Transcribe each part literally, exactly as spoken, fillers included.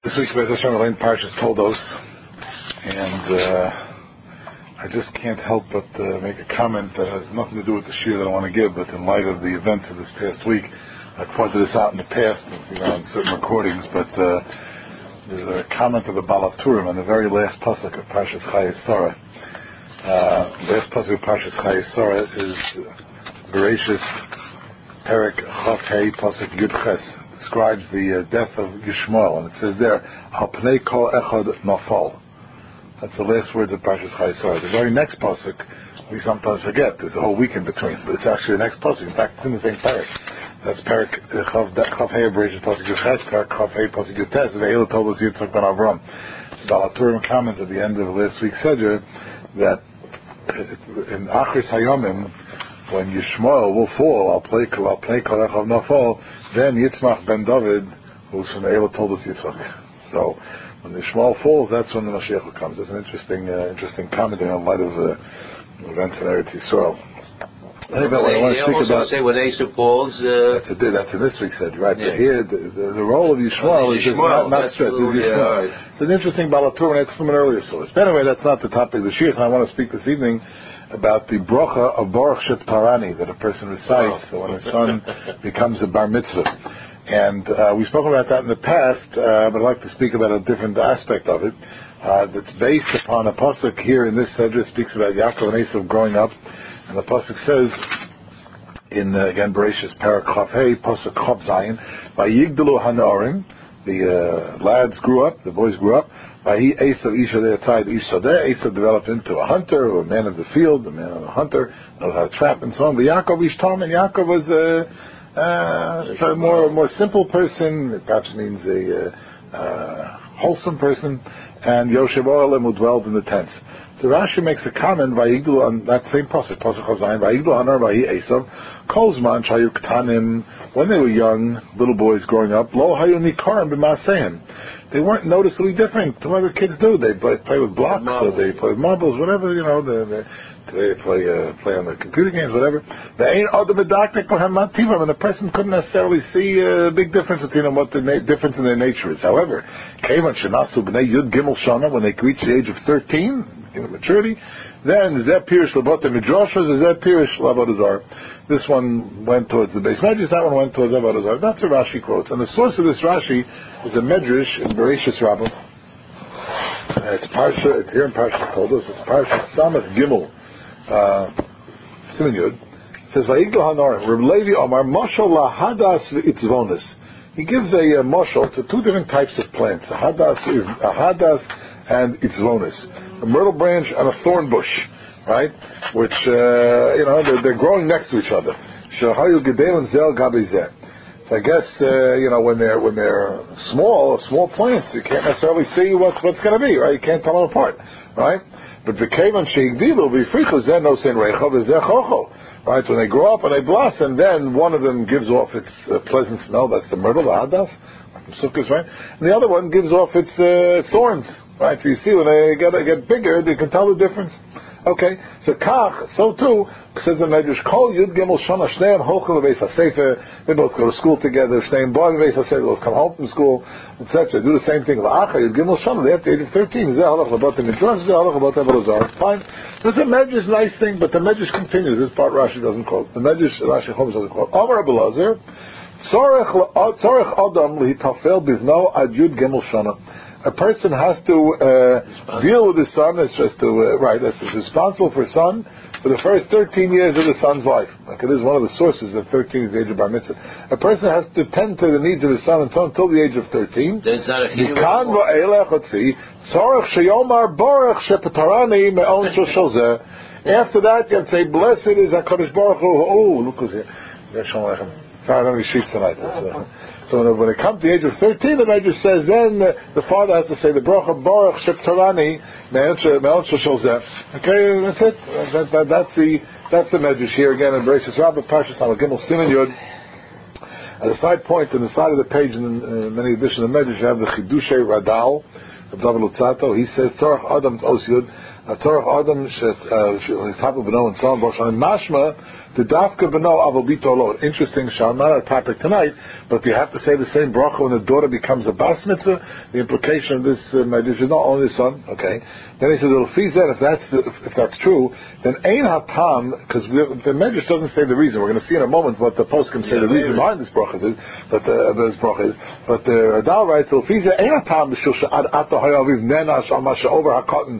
This week's Beit Hashem Elaine Parshas Toldos, and uh, I just can't help but uh, make a comment that has nothing to do with the shir that I want to give, but in light of the events of this past week, I pointed this out in the past, you know, in certain recordings, but uh, there's a comment of the Baal HaTurim on the very last pasuk of Parshas Chayei Sarah. Uh, last pasuk of Parshas Chayei Sarah is Bereshis Perek Chaf Hei pasuk Yud Ches. Describes the uh, death of Yishmael, and it says there, Al Pnei Kol Echad Nafal. That's the last words of Parshas Chayei Sarah. The very next pasuk we sometimes forget. There's a whole week in between, but it's actually the next pasuk. In fact, it's in the same parak. That's parak Chav Hei Bereshis pasuk Yud Ches, parak Chav Hei pasuk Yud Tes. Ve'elu told us Yitzchak ben Avram. The Baal HaTurim comments at the end of last week's Seder that in Achris Hayomim, when Yishmael will fall, I'll play I'll play Kolechav Nafal, then Yitzmach ben David, who's from the Eila told us Yitzchak. So when Yishmael falls, that's when the Mashiach comes. It's an interesting, uh, interesting commenting on light of the events in Eretz Yisrael. Anyway, well, I want to speak also about. Say when Asa falls, uh, that's, a, that's in this week's said, right? Yeah. Here, the, the, the role of Yishmael oh, is just not, not stressed. Yeah, right. It's an interesting Baal HaTurim, and it's from an earlier source. But anyway, that's not the topic of the shir. I want to speak this evening about the brocha of Baruch Sheptarani that a person recites oh. when his son becomes a bar mitzvah. And uh, we've spoken about that in the past, uh, but I'd like to speak about a different aspect of it uh, that's based upon a pasuk here in this Sedra. Speaks about Yaakov and Esav growing up, and the pasuk says in uh, again Bereshis Parak Chav Hei pasuk Chav Zayin, Vayigdalu Hanarim, the uh, lads grew up, the boys grew up. Vahi Esav Isha De'atzayid Isha De'ah. Esav developed into a hunter, or a man of the field, a man of a hunter, knows how to trap and so on. But Yaakov Ishtam, and Yaakov was a, uh, a more more simple person. It perhaps means a uh, uh, wholesome person. And Yoshev Oelem, who dwelled in the tents. So Rashi makes a comment Vayigdalu on that same pasuk, pasuk Chav Zayin. Vayigdalu Hanar Vahi Esav Kolzman Shayu Ktanim. When they were young, little boys growing up, Lo Hayu Nikarim B'Maseim. They weren't noticeably different to what other kids do. They play, play with blocks, or they play with marbles, whatever, you know, they, they, they play uh, play on the computer games, whatever. They ain't other medactic or hamativim, and the person couldn't necessarily see a big difference between them, what the na- difference in their nature is. However, Kevan Shanasu B'nei Yud Gimel Shana, when they reach the age of thirteen, you know, maturity, then Zeh Pirish Labote Midrashas, Zeh Pirish Labodazar. This one went towards the base Medrash, that one went towards Abodazar. That's what Rashi quotes. And the source of this Rashi is a Medrash in Bereshis Rabbah. Uh, it's Parsha, it's here in Parsha Toldos, it's Parsha Samach Gimel, uh, Siman Yud. It says, Vayigdal Hanarim, Reb Levi Omar, Moshel lahadas v'itzvonis. He gives a uh, moshel to two different types of plants, a hadas, a hadas and itzvonis, a myrtle branch and a thorn bush. Right, which uh, you know they're, they're growing next to each other. Shahayu Gedelim Zel Gabizeh. So I guess uh, you know when they're when they're small, small plants, you can't necessarily see what what's going to be. Right, you can't tell them apart. Right, but v'kevan sheigdilu v'frichu zeh no sein rechav v'zeh chocho. Right, when they grow up and they blossom, then one of them gives off its uh, pleasant smell. That's the myrtle, the hadas, sukkahs, right? And the other one gives off its uh, thorns. Right, so you see when they get get bigger, they can tell the difference. Okay, so Kach, so too, says the Medrash, Kol Yud Gimel Shana Shneim Holchem Beis HaSefer. They both go to school together. Shneim Boy Beis HaSefer. They both come home from school, et cetera. Do the same thing. L'Acha Yud Gimel Shana. They have the age of thirteen. Zeh Halach Labat Midrash. Zeh Halach Labat Abodazar. Fine. There's a Medrash nice thing, but the Medrash continues. This part Rashi doesn't quote. The Medrash Rashi Chodesh doesn't quote. Amar Abelazar, Tzorech Adam Lihitafel Bizno Ad Yud Gimel Shana. A person has to uh, deal with his son, is just to, uh, right, is responsible for his son for the first thirteen years of the son's life. Okay, this is one of the sources that thirteen is the age of bar mitzvah. A person has to tend to the needs of his son until, until the age of thirteen. There's not a few. After that, you have to say, blessed is HaKadosh Baruch Hu. Oh, look who's here. Sorry, I don't have any sheets tonight. So when it comes to the age of thirteen, the Medrash says, then uh, the father has to say the bracha Baruch Sheptarani Me'ot Shosholzeh. Okay, that's it. That, that, that's the that's the Medrash here again in Bereshis Rabbah Parshas Gimel Siman Yud. At a side point on the side of the page, in uh, many editions of the Medrash, you have the Chidushay Radal of David Lutzato. He says Tzorach Adam Os Yud Torah Adam Tapu Beno and so on. Mashma the Dafka Beno Avobito Lo. Interesting, Shal. Not our topic tonight, but you have to say the same bracha when the daughter becomes a bas mitzvah. The implication of this uh, is not only the son. Okay. Then he says, if that's the, if that's true, then Ein Hatam, because the Medrash doesn't say the reason. We're going to see in a moment what the post can say yeah, the reason behind this bracha is, but the uh, this bracha is. But the Radal writes, Ein Hatam b'shul she'ad ato hayaviv nenash al masha over hakotten.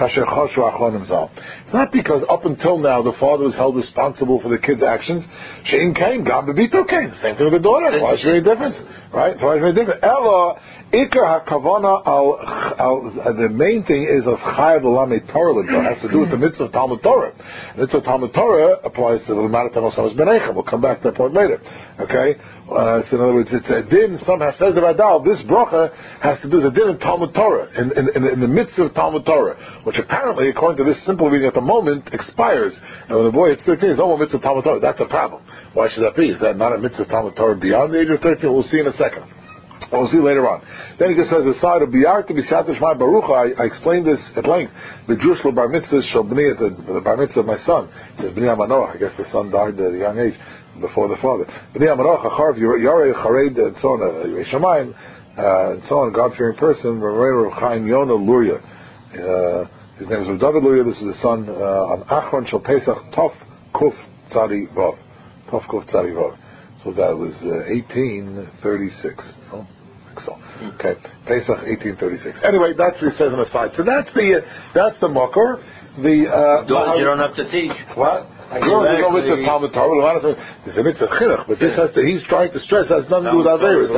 It's not because up until now the father was held responsible for the kid's actions. Shein came, God bebito came. Same thing with the daughter. Why is there any difference? Right? Why is there any difference? Ella ikar hakavana al. The main thing is of chayav l'lamei Torah. It has to do with the mitzvah of Talmud Torah. The mitzvah of Talmud Torah applies to the L'matan Osamas Benechem. We'll come back to that point later. Okay. Uh, so in other words, it's a din. Somehow says the Radal. This bracha has to do with a din in Talmud Torah, in, in, in, in the mitzvah of Talmud Torah, which apparently, according to this simple reading at the moment, expires. And when the boy hits thirteen, it's no more mitzvah of Talmud Torah. That's a problem. Why should that be? Is that not a mitzvah of Talmud Torah beyond the age of thirteen? We'll see in a second. We'll see later on. Then he just says, aside of Biyar to be Shmai Barucha, I, I explained this at length. The Jewish bar mitzvah, Shobni, the, the bar mitzvah of my son. It says, B'nai Amanoach. I guess the son died at a young age, before the father. B'nai Amanoach, Acharv, Yarei, Chared, and so on, Yirei Shamayim, and so on, God-fearing person, Rav Chaim Yonah Luria. Uh, his name is David Luria. This is the son, uh, on Achron Shal Pesach, Tov Kuf Tzadi Vav. Tov Kuf Tzadi Vav. So that was uh, eighteen thirty-six. So, so. Okay, Pesach eighteen thirty-six. Anyway, that's what he says on the side. So that's the uh, that's the makor. The uh, Mahar- you don't have to teach. What? I don't know if it's a Talmud Torah. It's a mitzvah chinuch, but this has to. He's trying to stress that has nothing to do with Averis.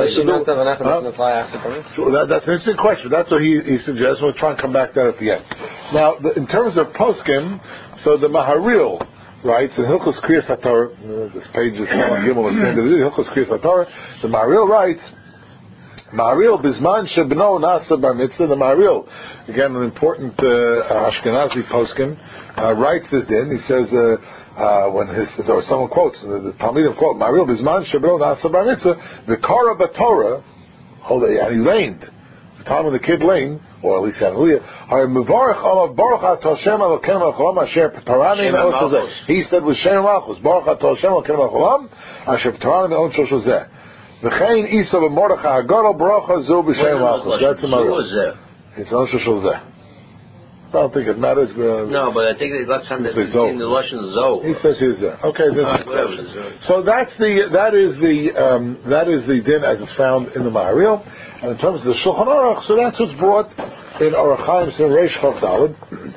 That, that's an interesting question. That's what he, he suggests. We'll try and come back to that at the end. Now, the, in terms of poskim, so the Maharil writes in Hilchos Kriyas HaTorah. Uh, this page is on Gimel. Hilchos Kriyas HaTorah. The Maharil writes. Maharil Bizman Shebno Nasa Bar Mitzvah. The Maharil, again, an important uh, Ashkenazi poskim, uh, writes this in. He says, uh, uh, when his, or someone quotes, the, the Talmidim quote, Maharil Bizman Shebno Nasa Bar Mitzvah, the Kara B'Torah, hold it, and he laned. The time when the kid laned, or at least hallelujah, are Mevarech Olav Baruch Ato Hashem Elokeinu Melech Haolam Asher P'tarani Me'on Shozeh. He said with Shem Malchus, Baruch Ato Hashem Elokeinu Melech Haolam Asher P'tarani Me'on Shozeh. V'chein Isa v'Mordechai Hagadol Baruch Zu B'Shem Malchus. That's the Maharil. It's Me'on Shozeh. I don't think it matters. Uh, no, but I think they got something in the Lashon Zoh. He says he's there. Okay, this uh, is whatever. So that's the that is the um, that is the din as it's found in the Maharil. And in terms of the Shulchan Aruch, so that's what's brought in Orach Chaim Sin Reish Chav Daled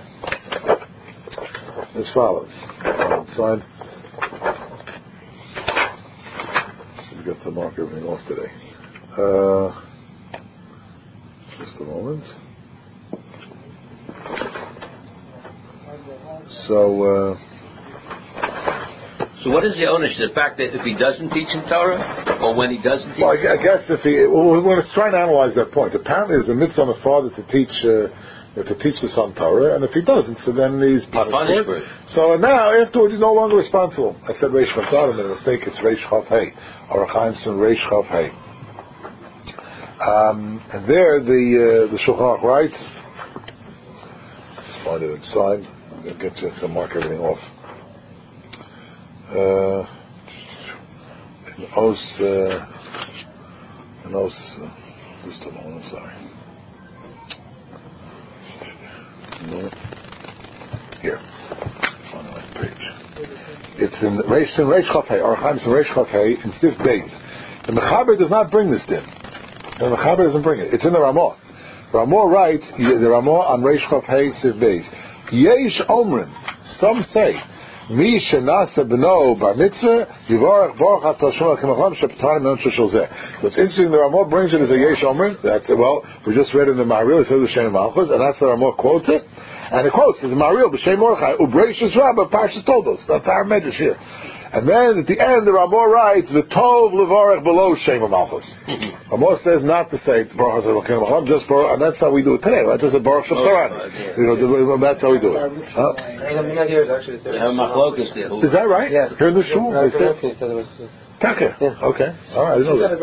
as follows. Sign. We got to mark everything off today. Uh, just a moment. So. Uh, So what is the ownership? The fact that if he doesn't teach in Torah, or when he doesn't teach? Well, I guess if he, well, we're going to try and analyze that point. Apparently, there's a mitzvah on the father to teach uh, to teach the son Torah, and if he doesn't, so then he's punished for it. So now, afterwards, he's no longer responsible. I said Reish Chav Daled, and a mistake. It's Reish Chav Hey, or Chaim Son Reish Chav Hey. Um, and there, the uh, the Shulchan Aruch writes. Let's find it inside. I'm going to get you to mark everything off. Uh, in Os, uh, in Os, uh, just a moment, I'm sorry. No. Here, on that page. It's in Reish in Reish Chav Hey, or Chaim in Reish Chav Hey in Sif Beis. The Mechaber does not bring this din. The Mechaber doesn't bring it. It's in the Ramah. Ramah writes, the Ramah on Reish Chav Hey Sif Beis. Yesh Omrim. Some say. Mi shenasa b'no bar mitzvah yivarach baruch ato Hashem Elokeinu Melech Haolam shep'tarani me'on shozeh. So it's interesting. The Ramah brings it as a yesh omer. That's it. Well, we just read in the Maharil. It says the Shem Malchus, and that's the Ramah quotes it. And it quotes it's Maharil b'Shem Mordechai u'breishis Rabbah Parshas Toldos. That's our medrash here. And then at the end, the Ramah writes v'tov levarach below Shem Malchus. Ramah says not to say baruch ato Elokeinu Melech Haolam, just baruch, and that's how we do it today. Right? Just a baruch shep'tarani. You know, that's how we do it. Huh? They have machlokas there. Is that right? Yes. Here in the shul, no, they said. said it was Taka. Yeah. Okay. All right. I didn't know that.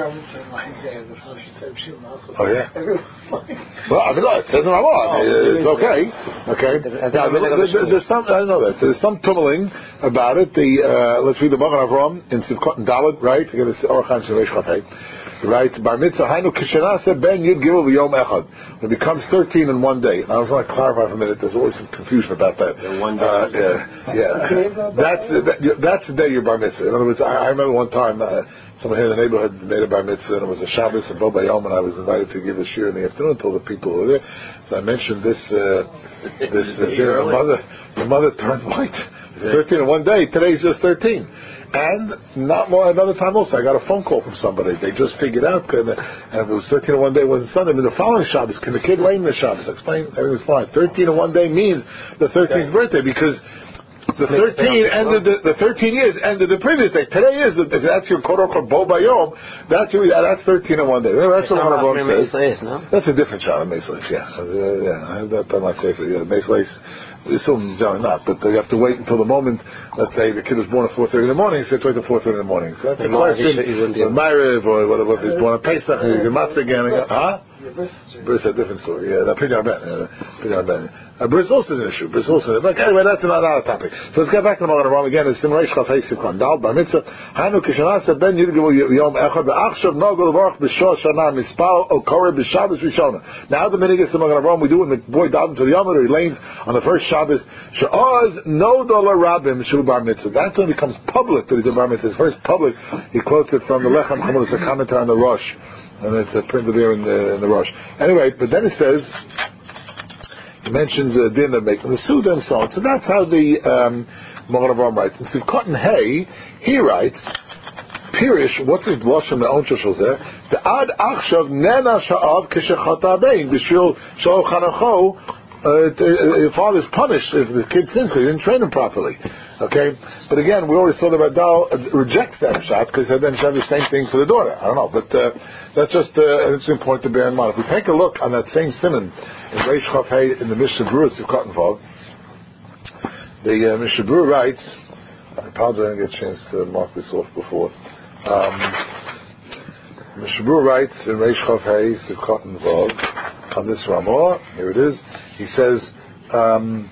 Oh yeah. Well, I mean, no, it says in Ramah. It's okay. Okay. Now, there's, there's some. I know that. There's some tumbling about it. The uh, let's read the Magen Avraham in Sivkot and Dalet, right? Again, it's Orachan Shemeish Chafei. Right, Bar Mitzvah Hainu Kishanasa Ben Yud Gimel V'Yom Echad. It becomes thirteen in one day. Now I was going to clarify for a minute. There's always some confusion about that. In one day. Uh, yeah, yeah. That's that, that's the day you're Bar Mitzvah. In other words, I, I remember one time uh, someone here in the neighborhood made a Bar Mitzvah, and it was a Shabbos and Bo Bayom, and I was invited to give a shir in the afternoon to all the people who were there. So I mentioned this. Uh, this uh, your mother, your mother turned white. thirteen in one day. Today's just thirteen. And not more another time also, I got a phone call from somebody. They just figured out, and if it was thirteen in one day, it wasn't Sunday. But the following Shabbos, can the kid lay in the Shabbos? I explained, everything's fine. thirteen in one day means the thirteenth birthday, because the thirteen ended the, the thirteen years ended the previous day. Today is the, if that's your quote unquote bo bayom. That's your, that's thirteen in one day. That's what one of them says. No? That's a different shot of Mace Lace. Yeah, uh, yeah. I have that on my safer. Yeah, Mace Lace. We assume generally not, but you have to wait until the moment. Let's say the kid was born at four thirty in the morning. So you have to wait till four thirty in the morning. So that's a question. Or Ma'ariv, or whatever. He's born at Pesach, he's a Matzah again. Huh? Bris is a different story. Yeah, that Pinyan Ben. Pinyan Ben. Bris also is an issue. Bris also is. Like, anyway, that's another topic. So let's get back to the Magen Avraham again. It's Simrei Shchafei Sikon Dal Bar Mitzvah. Hanu Kishanasa Ben Yudgimu Yom Echad Be'achshav Nogel Varach B'Shor Shana Mispal Okore B'Shabbos Rishona. Now the minute gets to Magen Avraham, we do when the boy dives into the Yom, or he lanes on the first Shabbos. Sha'oz No Dollar Rabim Shu Bar Mitzvah. That's when it becomes public that he's a Bar Mitzvah. His first public, he quotes it from the Lechem Chumul. It's a commentary on the Rosh. And it's uh, printed there in the, in the Rosh. Anyway, but then it says, he mentions uh, din of making the Suda and so on. So that's how the um, Magen Avraham writes. And Sivkot and Hay, he writes, Pirish, what's his blush from the own Shoshos there? The Ad Achshav Nena Sha'av Kishachata Bein, Bishul Sha'o Chanacho. Your father's punished if the kid sins because he didn't train him properly. Okay? But again, we already saw that Radal rejects that shot because then she had the same thing for the daughter. I don't know. But uh, that's just uh, an interesting point to bear in mind. If we take a look on that same simon in Reish Chaf Hey in the Mishnah Berurah Sivkot and Vav, the uh, Mishnah Berurah writes, I apologize I didn't get a chance to mark this off before. Um, Mishnah Berurah writes in Reish Chaf Hey Sivkot and Vav, on this Ramah, here it is, he says, um,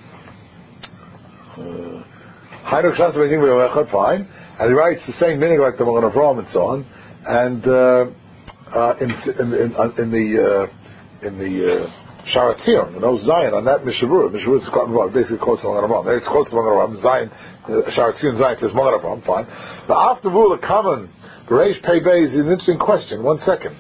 uh, fine, and he writes the same meaning like the Magen Avraham and so on, and uh, uh, in, in, in, in the uh, in the uh, Shara Tzion, in those Zion, on that Mishnah Berurah, Mishnah Berurah is quoting Avraham, basically quotes the Magen Avraham. There it's quotes the Magen Avraham, Zion, uh, Shara Tzion, Zion says Magen Avraham, fine. But after Vula common, Reish Pei Bei is an interesting question. One second.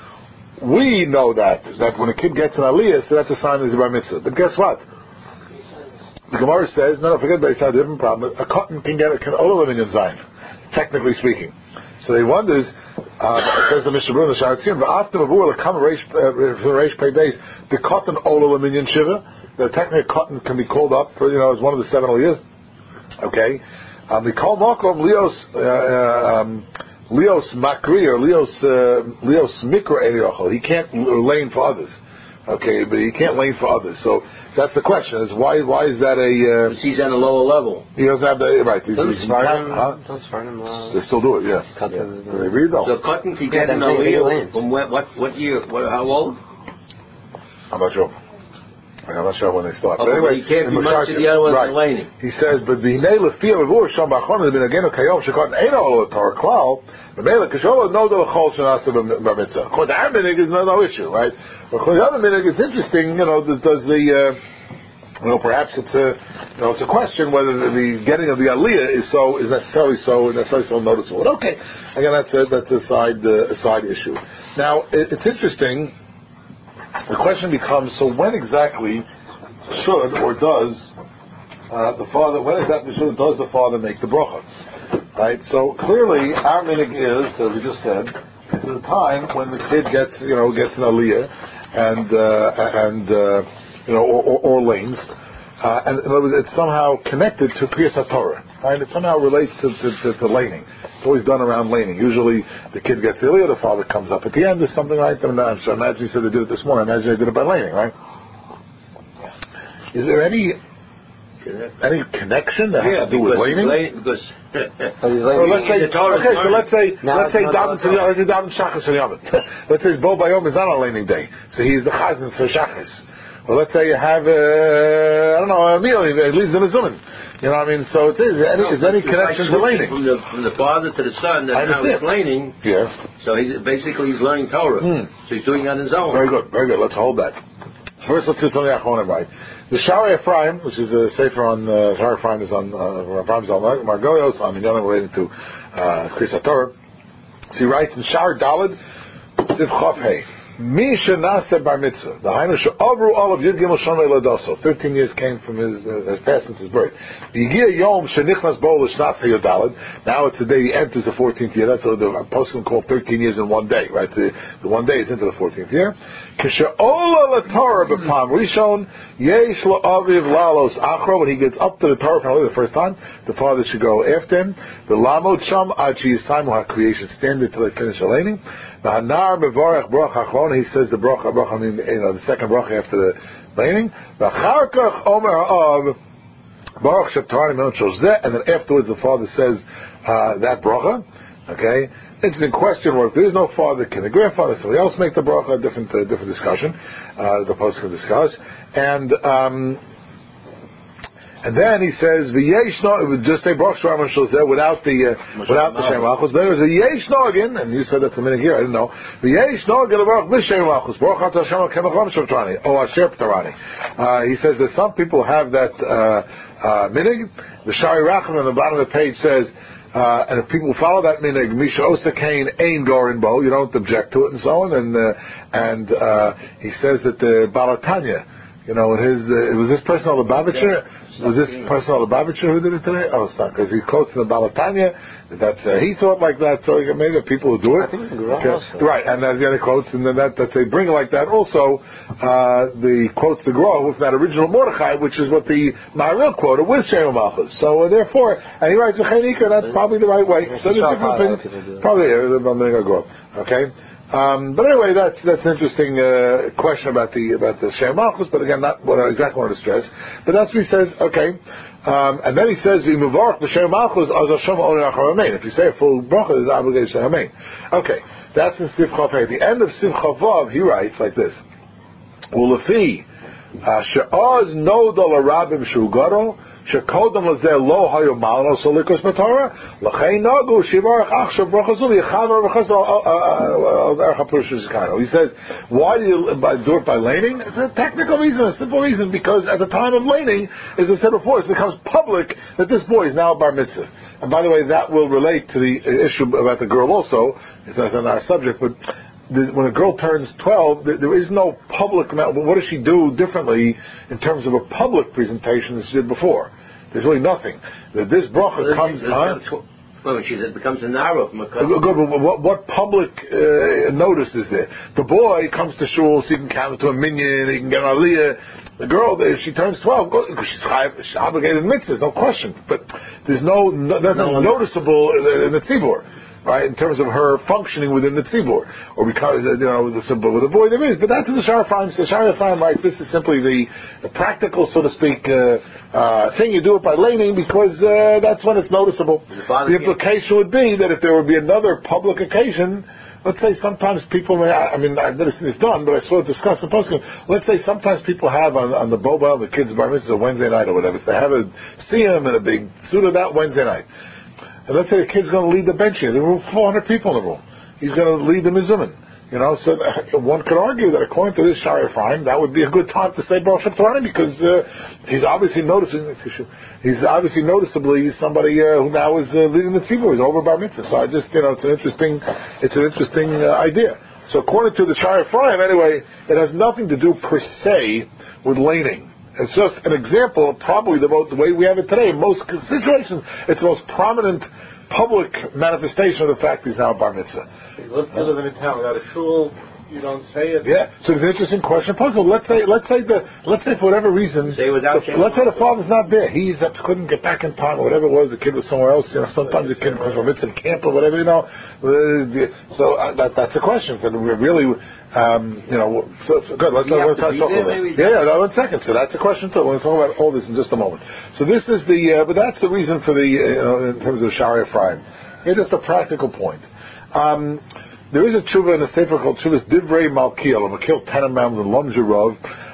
We know that, that when a kid gets an aliyah, so that's a sign of his bar mitzvah. But guess what? The Gemara says, no, no, forget about it, it's a different problem. A cotton can get, can all of a million zayin, technically speaking. So he wonders, uh, says the Mishnah Berurah, the Shara Tzion, but after the Vur, come Reish Pei Beis, the cotton all of a million shiva, the technically cotton can be called up for, you know, as one of the seven aliyahs. Okay? Um, we call Makom Leos, uh, um, Leos Makri or Leos uh, Leos Mikra Eliochel. He can't lane for others. Okay, but he can't lane for others. So that's the question: is why why is that a? Uh, he's on a lower level. He doesn't have the right. He's, Those he's Spartan, huh? those Spartan, uh, they still do it. Yeah. Cut yeah. the, They read though. So cotton can get an aliyah from what what what year? What, how old? I'm not sure. I'm not sure when they start. Oh, but anyway, he can't be much of the other ones right. laning. He says, but the neighbor fear of Ur Sham Bachon has been again a kayom shekot ain't all the Torah klal. The male kashola no the chol shenasa b'mitzvah. Of course, the other minig is no, no issue, right? But the other minig is interesting. You know, does, does the uh, you know perhaps it's a you know it's a question whether the, the getting of the aliyah is so is necessarily so necessarily so noticeable. But okay, again that's a, that's a side uh, a side issue. Now it, it's interesting. The question becomes: so when exactly should or does uh, the father? When exactly should or does the father make the bracha? Right. So clearly, our minig is, as we just said, it's the time when the kid gets you know gets an aliyah and uh, and uh, you know or, or, or lanes, uh, and in other words, it's somehow connected to Kriyas HaTorah. Right. It somehow relates to to, to, to laning. It's always done around laning. Usually the kid gets the aliyah, the father comes up at the end. There's something like that. I'm sure. Imagine you said they did it this morning. Imagine they did it by laning, right? Is there any Any connection that yeah, has to do with laning? Because well, let's say, okay, so let's say let's say Daven let's say Daven Shachas and Yom. Let's say Bo Bayom is not on laning day, so he's the Chazan for Shachas. Well, let's say you have uh, I don't know a meal, he leaves the Mezumin. You know what I mean? So it is any no, is any connection like to laning from the from the father to the son that now he's laning. Yeah. So he's basically he's learning Torah. Hmm. So he's doing it on his own. Very good, very good. Let's hold that. First, let's do something Achronim right. The Shari Ephraim, which is a sefer on uh, Shari Ephraim is on uh, Ephraim's on Margoyos on Minyanim relating to uh, Kriyas HaTorah. So he writes in Shar Daled Siv Chav Hey. Mi shenase bar mitzvah. The Hainu she'avru all of Yud Gimel Shonei Ladoso. Thirteen years came from his uh, has passed since his birth. Yigia Yom shenichnas bo l'shnase Yodalad. Now it's the day he enters the fourteenth year. That's what the Apostle called thirteen years in one day. Right, the, the one day is into the fourteenth year. Kishe'ola l'Torah b'pam rishon yesh la'aviv lalos achro. When he gets up to the Torah finally the first time, the father should go after him. The lamod sham ad sheyisamu ha-creation stand until they finish aligning. The Hanar Mevorach Brach Achron, he says the Brach Brach, I mean, you know, the second Brach after the laning. The Charkach Omer of Baruch Sheptarani Mount Shozeh, and then afterwards the father says uh, that Bracha. Okay, interesting question. Where if there is no father, can the grandfather, somebody else make the Bracha? Different, uh, different discussion. Uh, the post can discuss, and. Um, And then he says, "V'yesh no," it would just say Baruch Shlomo Shozeh without the uh, without the Shem Malchus. But there was a yesh nogin, and you said that a minute here. I didn't know. V'yesh nogin Baruch b'Shem Malchus. Baruch Atah Hashem Kemachom Shoftarani. Oh, Asher Ptarani. He says that some people have that uh, uh, minig. The Shari Racham on the bottom of the page says, uh, and if people follow that minig, Misha Osakain Ein Gorin Bo, you don't object to it, and so on. And uh, and uh, he says that the Balatanya. You know, his uh, was this person on the Lubavitcher? Yeah, was this person on the Lubavitcher who did it today? Oh, it's not, because he quotes in the Balatanya that uh, he thought like that. So maybe the people who do it, I think okay. Right? And then the other quotes, and then that, that they bring it like that. Also, uh, the quotes the Gra with that original Mordechai, which is what the Maharil quoted with Shem Malchus. So uh, therefore, and he writes a Chenika. That's probably the right way. So there's different opinions. Probably yeah, the Gra. Okay. Um, but anyway, that's that's an interesting uh, question about the about the Shem Malchus. But again, not what I exactly want to stress. But that's what he says. Okay, um, and then he says, "V'muvarach b'Shem Malchus az Hashem only achar amen." If you say a full bracha, there's obligation to say amen. Okay, that's in Siv Chav. At the end of Siv Chavav, he writes like this: "Ulefi she'az nodol arabim shugaro." Shekodam lazeh lo hayo malno solikos matorah lachay nagu shivarach achshav brachazul yichavar brachazul erchapurush zikano. He says, why do you do it by laning? It's a technical reason, a simple reason, because at the time of laning, as I said before, it becomes public that this boy is now a bar mitzvah. And by the way, that will relate to the issue about the girl also. It's not on our subject, but when a girl turns twelve, there is no public. What does she do differently in terms of a public presentation than she did before? There's really nothing. This bracha well, comes. Huh? Well, she said it becomes a narrow from a couple. Good, but what, what public uh, notice is there? The boy comes to shul, so he can count to a minyan, he can get an aliyah. The girl, if she turns twelve, she's, she's obligated mitzvahs, no question. But there's no, no nothing no, noticeable in the tzibur. Right, in terms of her functioning within the tzibur, or because uh, you know with the, with the boy there is, but that's what the Shari Ephraim says. Shari Ephraim writes, this is simply the, the practical, so to speak, uh, uh, thing. You do it by laning because uh, that's when it's noticeable. The, the implication would be that if there would be another public occasion, let's say sometimes people may, I mean, I've never seen this done, but I saw it discussed in posting. Let's say sometimes people have on, on the boba, the kids' bar mitzvah, Wednesday night or whatever, so they have a siyum and a big suit that Wednesday night. And let's say the kid's going to lead the bench here. There were four hundred people in the room. He's going to lead the mizumin. You know, so one could argue that according to this Shari Ephraim, that would be a good time to say Baruch Shem because uh, he's obviously noticing. He's obviously noticeably somebody uh, who now is uh, leading the tzibur. He's over bar mitzvah. So I just, you know, it's an interesting, it's an interesting uh, idea. So according to the Shari Ephraim, anyway, it has nothing to do per se with laning. It's just an example of probably the, most, the way we have it today. In most situations, it's the most prominent public manifestation of the fact he's now a bar mitzvah. You live, you live in a town without a shul, You don't say it. Yeah. So it's an interesting question. Puzzle. Let's say, let's say the, let's say for whatever reason, Say without the, let's say the father's not there. He's up, couldn't get back in time or whatever it was. The kid was somewhere else. You know, sometimes the kid comes from mitzvah camp or whatever. You know. So uh, that, that's a question. So we're really, um, you know, so, so good. Let's, let's try to talk about it. Yeah, yeah. No, one second. So that's a question too. We'll talk about all this in just a moment. So this is the, uh, but that's the reason for the, uh, you know, in terms of Shari Ephraim. It's just a practical point. Um, There is a tshuva in a sefer called Tshuva's Divrei Malkiel, or Malkiel Tenenbaum, the Lomzherov.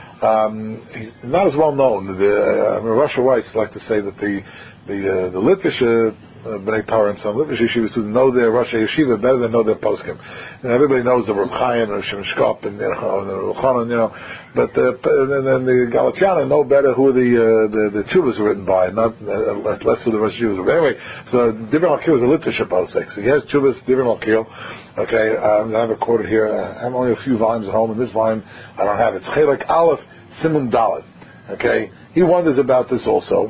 Um, he's not as well known. The, uh, I mean, Russia Weiss like to say that the the uh, the Litvish uh, Bnei Torah and some Litvish yeshivas who know their Russia yeshiva better than know their poskim. And everybody knows the Reb Chaim and Shem Shkop and you know, the Reb Chanan, you know, but uh, and then the Galatiana know better who the uh, the the tshuvas are written by, not uh, less who the Russia yeshivas are. Anyway, so Divrei Malkiel is a Litvish posik. So he has tshuvas Divrei Malkiel. Okay, um, I have it quoted here. I have only a few volumes at home, and this volume I don't have it. It's Chelek Aleph Simun Dalet. Okay, he wonders about this also.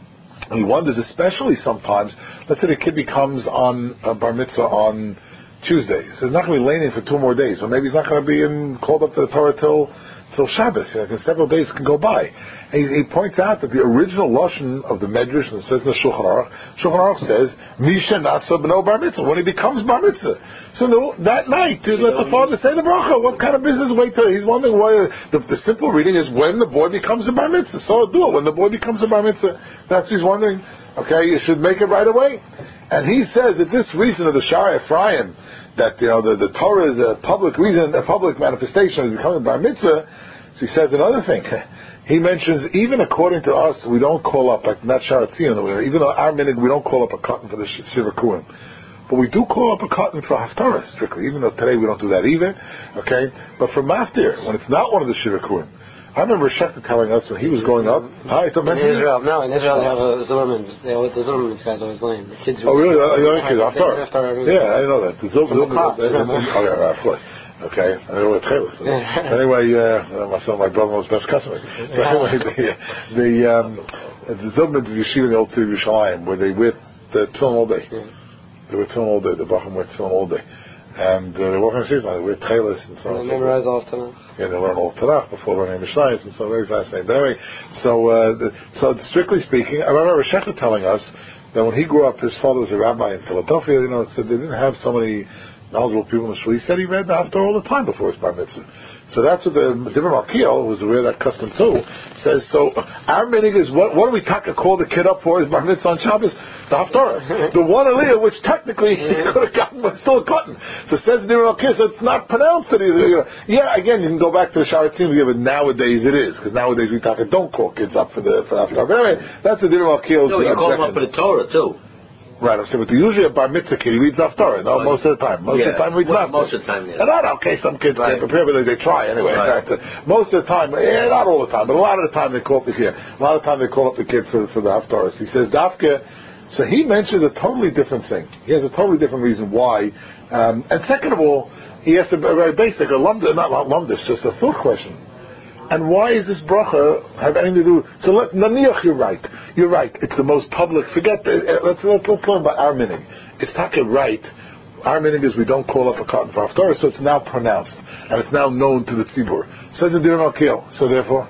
He wonders especially sometimes, let's say the kid becomes on a bar mitzvah on Tuesday, so he's not going to be laning for two more days, or maybe he's not going to be in, called up to the Torah till till Shabbos, you know, because several days can go by. And he, he points out that the original lashon of the Medrash, and it says in the Shulchan Aruch, Shulchan Aruch says, Misha Nasa B'no Bar Mitzvah, when he becomes Bar Mitzvah. So no, that night, to let the father say the bracha. What kind of business wait till, he's wondering why, the, the simple reading is when the boy becomes a Bar Mitzvah. So do it, when the boy becomes a Bar Mitzvah. That's what he's wondering. Okay, you should make it right away. And he says that this reason of the Shari Ephraim, that you know the, the Torah is a public reason, a public manifestation of becoming Bar Mitzvah. So he says another thing. He mentions even according to us, we don't call up like not Sharat Zion, even though our minute we don't call up a cotton for the Shiva Kuim, but we do call up a cotton for Haftarah strictly. Even though today we don't do that either. Okay, but for Maftir, when it's not one of the Shiva Kuim. I remember Shekta telling us when he was going up. Hi, in Israel, no, in Israel they have a Zilberman. The Zilberman guys always lame. The kids. Oh really? Oh, young kids. After. Yeah, I know that. The Zilberman. Oh yeah, of course. Okay. I know what Chelis. Anyway, uh, my son, my brother was best customers. But anyway, the the um, the Zilberman is yeshiva in the old city of Yerushalayim, where they wear the tefillin all day. They wear tefillin all day. The Bachim wear tefillin all day. And uh, they walk in the season, they wear Chelis and so on. They memorize all Tanakh. Yeah, they learn all Tanakh before learning English science, and so very fascinating. But anyway, so uh, the, so strictly speaking, I remember Shekha telling us that when he grew up, his father was a rabbi in Philadelphia. You know, so they didn't have so many knowledgeable people in the shul. He said he read the Haftarah all the time before his bar mitzvah. So that's what the Divrei Malkiel, who was aware of that custom too, says. So our meaning is, what, what do we taka call the kid up for his bar mitzvah on Shabbos? The Haftarah, the one aliyah which technically he could have gotten, but still couldn't. So says the Divrei Malkiel, so it's not pronounced that he's, you know, yeah. Again, you can go back to the Sharatzim, but nowadays it is, because nowadays we taka don't call kids up for the for the Haftarah. But anyway, that's the Divrei Malkiel's. No, you call them up for the Torah too. Right, I'm saying, but usually a bar mitzvah kid, he reads Haftarah, no, most of the time. Most yeah. of the time he reads well, Haftarah. Most of the time, yeah. And not, okay, some kids right. can't prepare, but they, they try anyway. Right. In fact, uh, most of the time, eh, not all the time, but a lot of the time they call up the kid. A lot of the time they call up the kid for, for the Haftarah. He says, Dafka, so he mentions a totally different thing. He has a totally different reason why. Um, and second of all, he has a very basic, a lumdus, not lumdus, just a thought question. And why is this bracha have anything to do? So let naniach, you're right. You're right. It's the most public. Forget. The, uh, let's let's let's learn about our minig. It's taka right. Our minig is we don't call up a cotton for Haftarah, so it's now pronounced and it's now known to the tzibur. Says the Divrei Malkiel. So therefore,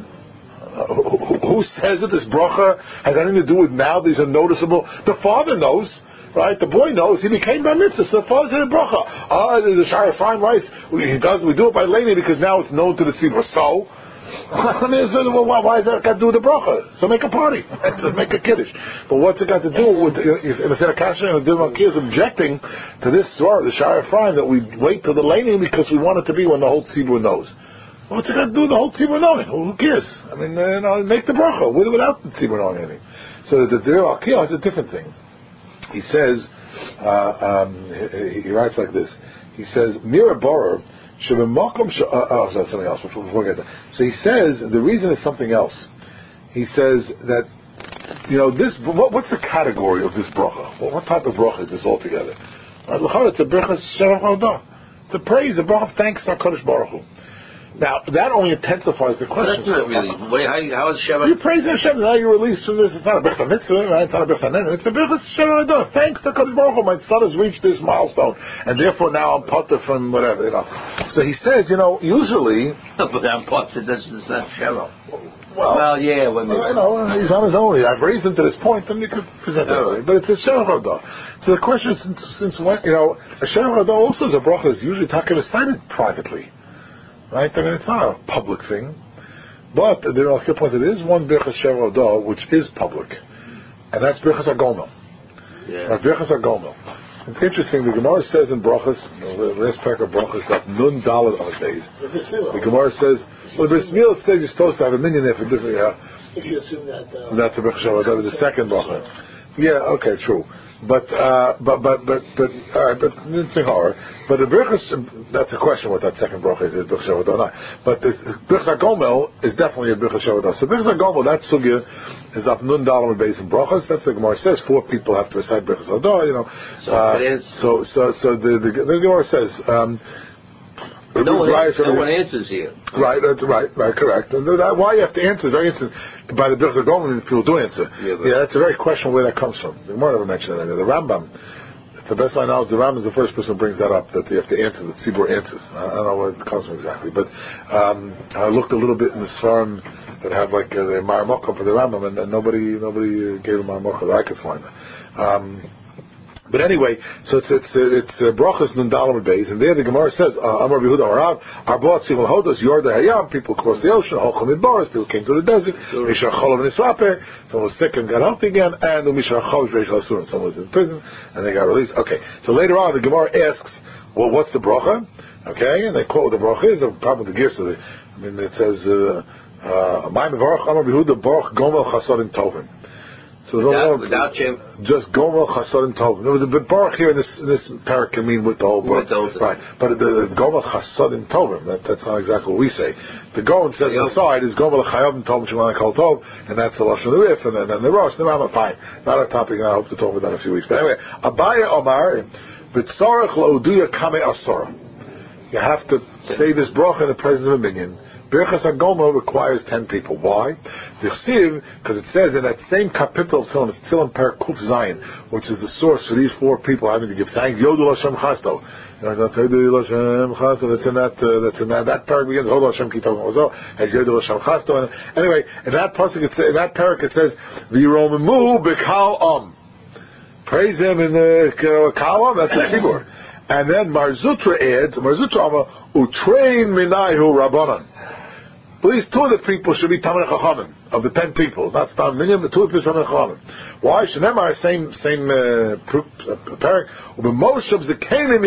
uh, who, who says that this bracha has anything to do with now? These are noticeable. The father knows. Right, the boy knows he became bar mitzvah, so the father said a bracha. Ah, the Shari Ephraim writes, he does. We do it by laning because now it's known to the tzibur. So, I mean, well, why, why does that got to do with the bracha? So make a party, make a kiddush. But what's it got to do with? If Instead of Kasha and Divrei Malkiel is objecting to this swara, the Shari Ephraim, that we wait till the laning because we want it to be when the whole tzibur knows. What's it got to do with the whole tzibur knowing? Who cares? I mean, uh, you know, make the bracha with or without the tzibur knowing anything. So the Divrei Malkiel is a different thing. He says, uh, um, he, he writes like this. He says, Mira Borer, Shebemakom, oh, sorry, something else, before, before we get there. So he says, the reason is something else. He says that, you know, this, what, what's the category of this bracha? Well, what type of bracha is this altogether? It's a bracha Shavach Hodah. It's a praise, a bracha of thanks to HaKadosh Baruch Hu. Now, that only intensifies the question. That's not really. Wait, how, how is Shabbat? You praise Hashem, now you're released from this. It's not a Birchas Mitzvah, right? It's not a Birchas Nen. It's a Birchas Shabbat. Thanks to Kadosh Baruch Hu, my son has reached this milestone, and therefore now I'm potter from whatever, you know. So he says, you know, usually... But I'm potter, that's not Shabbat. Well, well, yeah, when well, you know, he's on his own. I've raised him to this point, then you could present it. Right. But it's a Shabbat Chodah. So the question is, since, since when, you know, a Shabbat Chodah also is a bracha that's usually talking recited privately. Right? I mean, it's not a public thing. But, the Ralkir point, it is one Birchas Shabbat Chodah which is public. And that's Birchas HaGomel. Yeah. Like Birchas HaGomel. It's interesting, the Gemara says in Brachas, the last parak of Brachas, that Nun Dalet on the days. The Gemara says, well, the Bris Milah it says you're supposed to have a minyan there for different, yeah. If you assume that... Uh, that's the Birchas Shabbat Chodah, the second Bracha. Yeah, okay, true. But, uh, but, but, but, but, alright, but, but the Birchas, that's a question what that second Bracha is, is Birchas Shabbat Chodah or not. But the Birchas HaGomel is definitely a Birchas Shabbat Chodah. So Birchas HaGomel, that sugya is up Nun Dalam and Beis and Brachas. That's the Gemara says. Four people have to recite Birchas Chodah, you know. So uh, it is. So, so, so the, the, the Gemara says, um, No one, right, answers, no one answers here. Right, that's right, right, correct. And that, why you have to answer is very interesting. By the Birchas HaGomel, people do answer. Yeah, yeah, that's a very question where that comes from. The Gemara never mentioned that. The Rambam, the best I know is the Rambam is the first person who brings that up, that you have to answer, that Tzibur answers. I don't know where it comes from exactly, but um, I looked a little bit in the Svarim that have like uh, the Maramokah for the Rambam, and, and nobody nobody gave a Maramokah that I could find. Um, But anyway, so it's it's it's uh, brachas nun dalam beis, and there the Gemara says, Amar Yehuda Arav, Arbot Simul Hodos Yorda Hayam, people crossed the ocean, Holcham Midbaris, people came to the desert, Mishar Cholav and Isrape, someone was sick and got healthy again, and Mishar Cholav Reish Lasurim, someone was in prison and they got released. Okay, so later on the Gemara asks, well, what's the bracha? Okay, and they quote what the bracha is. The problem with the gears, so I mean it says, "My mevarach Amar Yehuda Baruch Gomel Chasadim Tovim." So without, without you, just Gomel Chasadim Tovim. There was a bit baruch here in this in this parak can mean with the whole baruch, right? But the, the Gomel Chasadim Tovim, that, that's not exactly what we say. The Goen says on the side is Gomel Chayavim Tovim Shemana Kol Tov, and that's the lashon of the Rif, and then and the Rosh. The Rambam, fine, not our topic, and I hope to talk about that in a few weeks. But anyway, Abaya Omar B'tzarach L'Oduya Kamei Asora. You have to say this bracha in the presence of a minyan. Birchas HaGomel requires ten people. Why? Because it says in that same capital of Tzilim, it's Tzilim Per Kuf Zayin, which is the source for these four people having to give thanks. Yodul Hashem Chasto. Yodul Hashem Chasto. That's in that. Uh, that's in that. That parak begins. Yodul Hashem Kitov Ozo has Yodul Hashem Chasto. Anyway, in that pasuk, it in that parak, it says V'Yiromamu B'Kal Om. Praise him in the uh, Kal Om. That's the Tzibur. And then Marzutra adds Marzutra Ama Utrein Minayu Rabbanan. Please, two of the people should be Talmidei Chachamim of the ten people, not Stam Minyan, but two of the Talmidei Chachamim. Why? Shneimar, same same uh, parak. Moshe Zekanim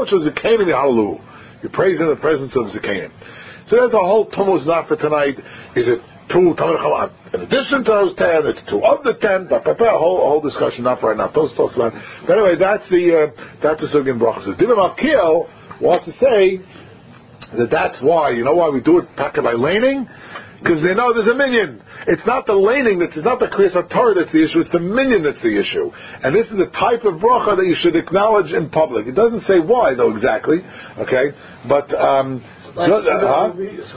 Yahalu. You praise in the presence of Zekanim. So there's a whole tumult not for tonight. Is it two Talmidei Chachamim in addition to those ten? It's two of the ten. But a whole whole discussion not for right now. Those talks about. But anyway, that's the uh, that's the Sugin Brachas. Divim Akil wants to say that that's why, you know why we do it taka by laning? Because they know there's a minyan. It's not the laning, that's, it's not the Kriyas HaTorah that's the issue, it's the minyan that's the issue. And this is the type of bracha that you should acknowledge in public. It doesn't say why, though, exactly. Okay? But, um... Like just, uh, huh?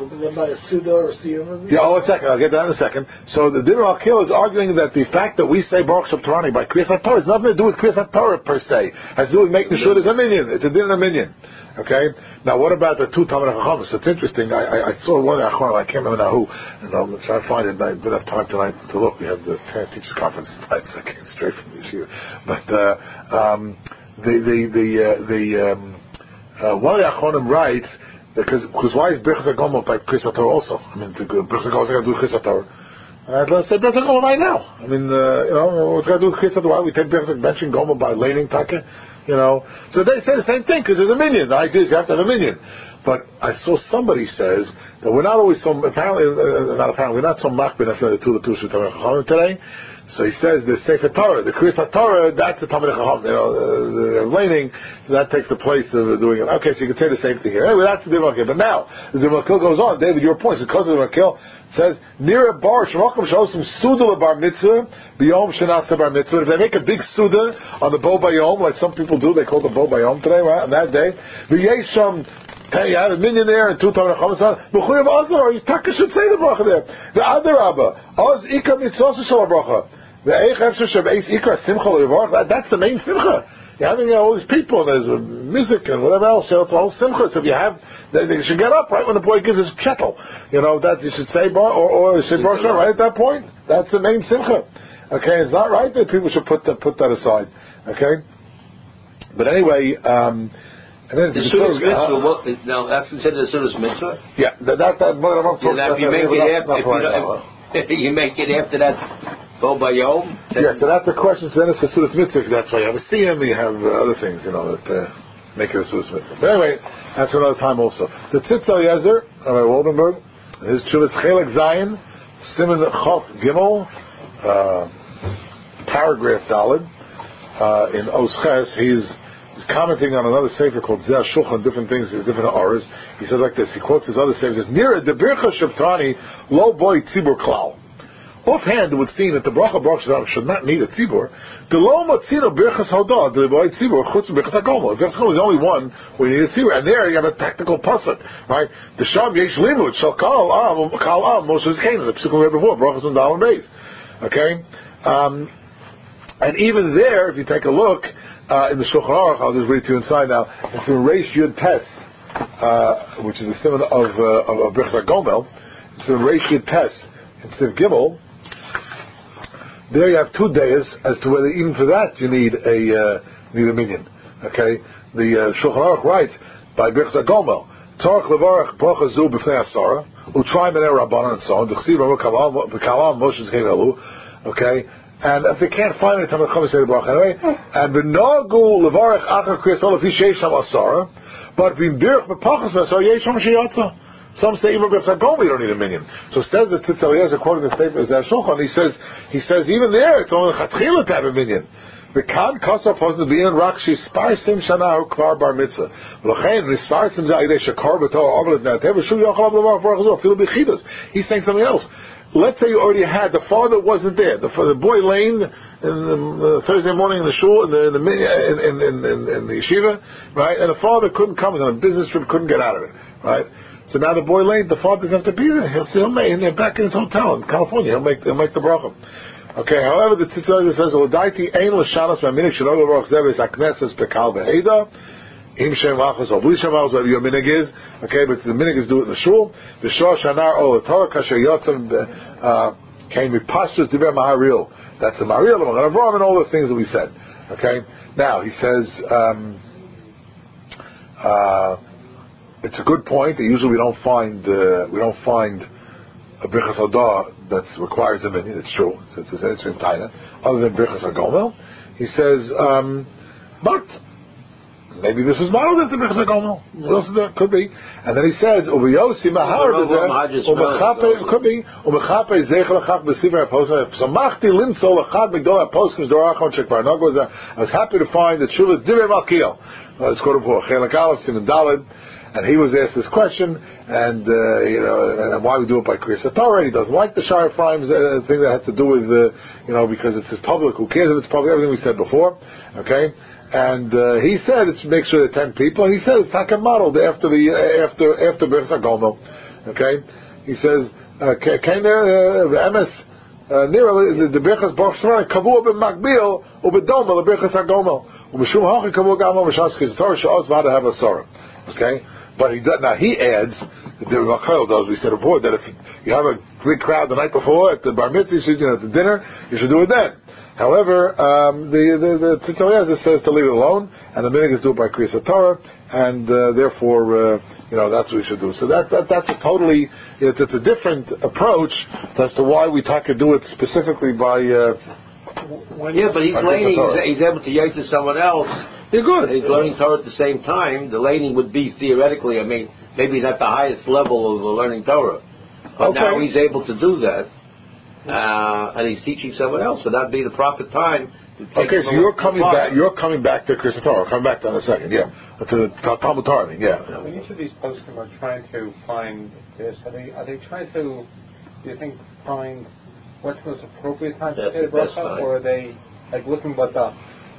Yeah, oh, a second. I'll get that in a second. So the Din Al-Kil is arguing that the fact that we say Baruch Shabtarani by Kriyas HaTorah has nothing to do with Kriyas HaTorah per se. It has to do with making sure there's a minyan. It's a Din and a minyan. Okay. Now, what about the two Talmidei Chachamim? So it's interesting. I, I, I saw one Achron. I can't remember now who, and I'm trying to find it. I didn't have time tonight to look. We had the parent teachers conference tonight, so I came straight from this year. But uh, um, the the the uh, the um, uh, one of the Achronim writes because because why is Birchas HaGomel by Kriyas HaTorah also? I mean, Birchas HaGomel is going to do Kriyas HaTorah. Uh, let's say Birchas HaGomel right now. I mean, uh, you know, what's going to do with Kriyas HaTorah? Why we take Birchas mention Gomel by laning taka? You know, so they say the same thing because there's a minyan. The idea is you have to have a minyan. But I saw somebody says that we're not always so apparently uh, not apparently we're not so makbid necessarily to the two Talmidei Chachamim today. So he says the Sefer Torah, the Kriyas HaTorah, that's the Talmidei Chachamim. You know, the, the laning, so that takes the place of doing it. Okay, so you can say the same thing here. Anyway, that's the Divin Akil. But now the Divin Akil goes on. David, your point is because of the Divin Akil says near a bar shemakom shosim suda bar mitzvah biyom shenasa bar mitzvah. If they make a big suda on the bo bayom, like some people do, they call it the bo bayom today, right? On that day, v'yesham Okay, you have a minyan there and two Tamar Chomesan. Mechuyev also, or you taka should say the bracha there. The other Rabba, Oz Ikar Mitzvos Shal Bracha. The Eich Efshar Shabeis Ikar Simcha Levarach. That's the main Simcha. You're having uh, all these people, and there's uh, music and whatever else. So it's all Simcha. So if you have, they, they should get up right when the boy gives his kettle. You know that you should say bar or, or you say bracha right at that point. That's the main Simcha. Okay, it's not right that people should put that put that aside. Okay, but anyway. Um, And then the Sudas Mitzvah, what, now that's considered a Sudas Mitzvah? Yeah, that, that, that, what I'm talking about. You make it after, if you, know, if you make it after that, Bo Bayom? Yeah, so that's the question, so then it's a Sudas Mitzvah, that's why you have a Siyam, you have uh, other things, you know, that uh, make it a Sudas Mitzvah. But anyway, that's for another time also. The Tzitz Eliezer, Rabbi Waldenberg, his Chuvas Chelek Zayin, Siman Chok Gimel, uh, paragraph Dalid, uh, in Osches, he's commenting on another sefer called Zeh Shulchan, different things, different auras. He says like this. He quotes his other sefer. He says, "Nira de bircha shabtani lo boy tzibur klal." Offhand, it would seem that the bracha bracha should not need a tzibur. The lo matzino birchas hodah the boy tzibur chutz birchas hagomo. Birchas hagomo is the only one where you need a tzibur, and there you have a tactical pasuk, right? The sham yesh limud shall kal am kal am Moshe's Canaan. The psukim we read before, brachas and dalam beis. Okay, um, and even there, if you take a look. Uh, in the Shulchan Aruch, I'll just read to you inside now. It's in Reish Yud Tes, uh, which is a symbol of uh, of, of Birchas Gomel. It's in Reish Yud Tes instead of Gimel. There you have two days as to whether even for that you need a uh, need a minyan. Okay, the uh, Shulchan Aruch writes by Birchas Gomel, Tzarich levarach bracha zu b'fnei asara u'tray menei rabbanan and so on. D'chsiv Ramu kalam Moshe's Canaan. Okay. And if they can't find it, Tamar Chomesan say the bracha anyway. And v'nogu levarich achar kriyas ol afi sheish sham asara, but v'im birch b'pachas v'asar yesh sham sheyatza. Some say even b'fnei gom you don't need a minyan. So it says that Tzitz Eliezer, according to the statement of Zeh Shulchan, he says he says even there it's only chatchila to have a minyan. The kan kasar posed to be in rakshi sparsim shana or kvar bar mitzvah. L'chein nisparsim zayidei shakar b'tor avlet natev v'shu yochal levarich bracha zu afilu b'chidas. He's saying something else. Let's say you already had the father wasn't there. The, the boy laying in the, uh, Thursday morning in the shul in the in the, in, in, in, in the yeshiva, right? And the father couldn't come. He was on a business trip, couldn't get out of it, right? So now the boy laying, the father doesn't have to be there. He'll he'll make and they're back in his hotel in California. He'll make he'll make the bracha. Okay. However, the Tzitz Eliezer says, "L'daiti ein l'shanas ma'minik shelo l'roch zeves hakneses pekal ve'eda." Im shem machos or bli shem machos, whatever your minig is, okay, but the minig is do it in the shul. The shor shanar o Torah kasher yotzim came with pastures diber maharil. That's the maharil, the Avraham, and all the things that we said. Okay. Now he says um, uh, it's a good point. That usually we don't find uh, we don't find a brichas hodah that requires a minyan. It's true. It's it's it's in Taina. Other than brichas hagomel, he says, um, but. Maybe this was modeled after Birchas HaGomel. What else is there? Could be. And then he says, "Ubiyosi mahar b'zeh u'mechape could be u'mechape zeichel achach b'siver haposkim." So machti limtzol achad migdol haposkim dorachon shekvar nagos. I was happy to find that Shuvah Divrei Malkiel. Let's go to Chelek Aleph Siman Daled, and he was asked this question, and uh, you know, and why we do it by Kriyas Torah. He doesn't like the Shar Ephraim's uh, thing that had to do with, uh, you know, because it's his public. Who cares if it's public? Everything we said before, okay. And uh, he said it's make sure there are ten people. And he says it's not modeled after the uh, after after Birchas HaGomel. Okay, he says came there the emes near the Birchas Baruch Shemar kavua b'makbil ubedoma the Birchas HaGomel umishum hachi kavua gamo mishas Kriyas Torah she'oz vada have a sorrow. Okay, but he does now. He adds the Rachel does. We said before that if you have a big crowd the night before at the bar mitzvah, you know, at the dinner, you should do it then. However, um, the the, the Tzitz Eliezer says to leave it alone, and the minig is do it by Kriyas Torah, and uh, therefore, uh, you know, that's what we should do. So that, that that's a totally, it's, it's a different approach as to why we talk to do it specifically by. Uh, yeah, but he's laning. He's, he's able to yate to someone else. You're good. He's learning Torah at the same time. The laning would be theoretically, I mean, maybe not the highest level of learning Torah, but okay. Now he's able to do that. Uh, and he's teaching someone else, so that'd be the proper time to take. Okay, so you're coming back. You're coming back to Kriyas Torah. Coming back to that in a second. Yeah, to the Talmud Torah. Yeah. When each of these poskim are trying to find this, are they are they trying to, do you think, find what's the most appropriate time to say the bracha, or are they like looking what the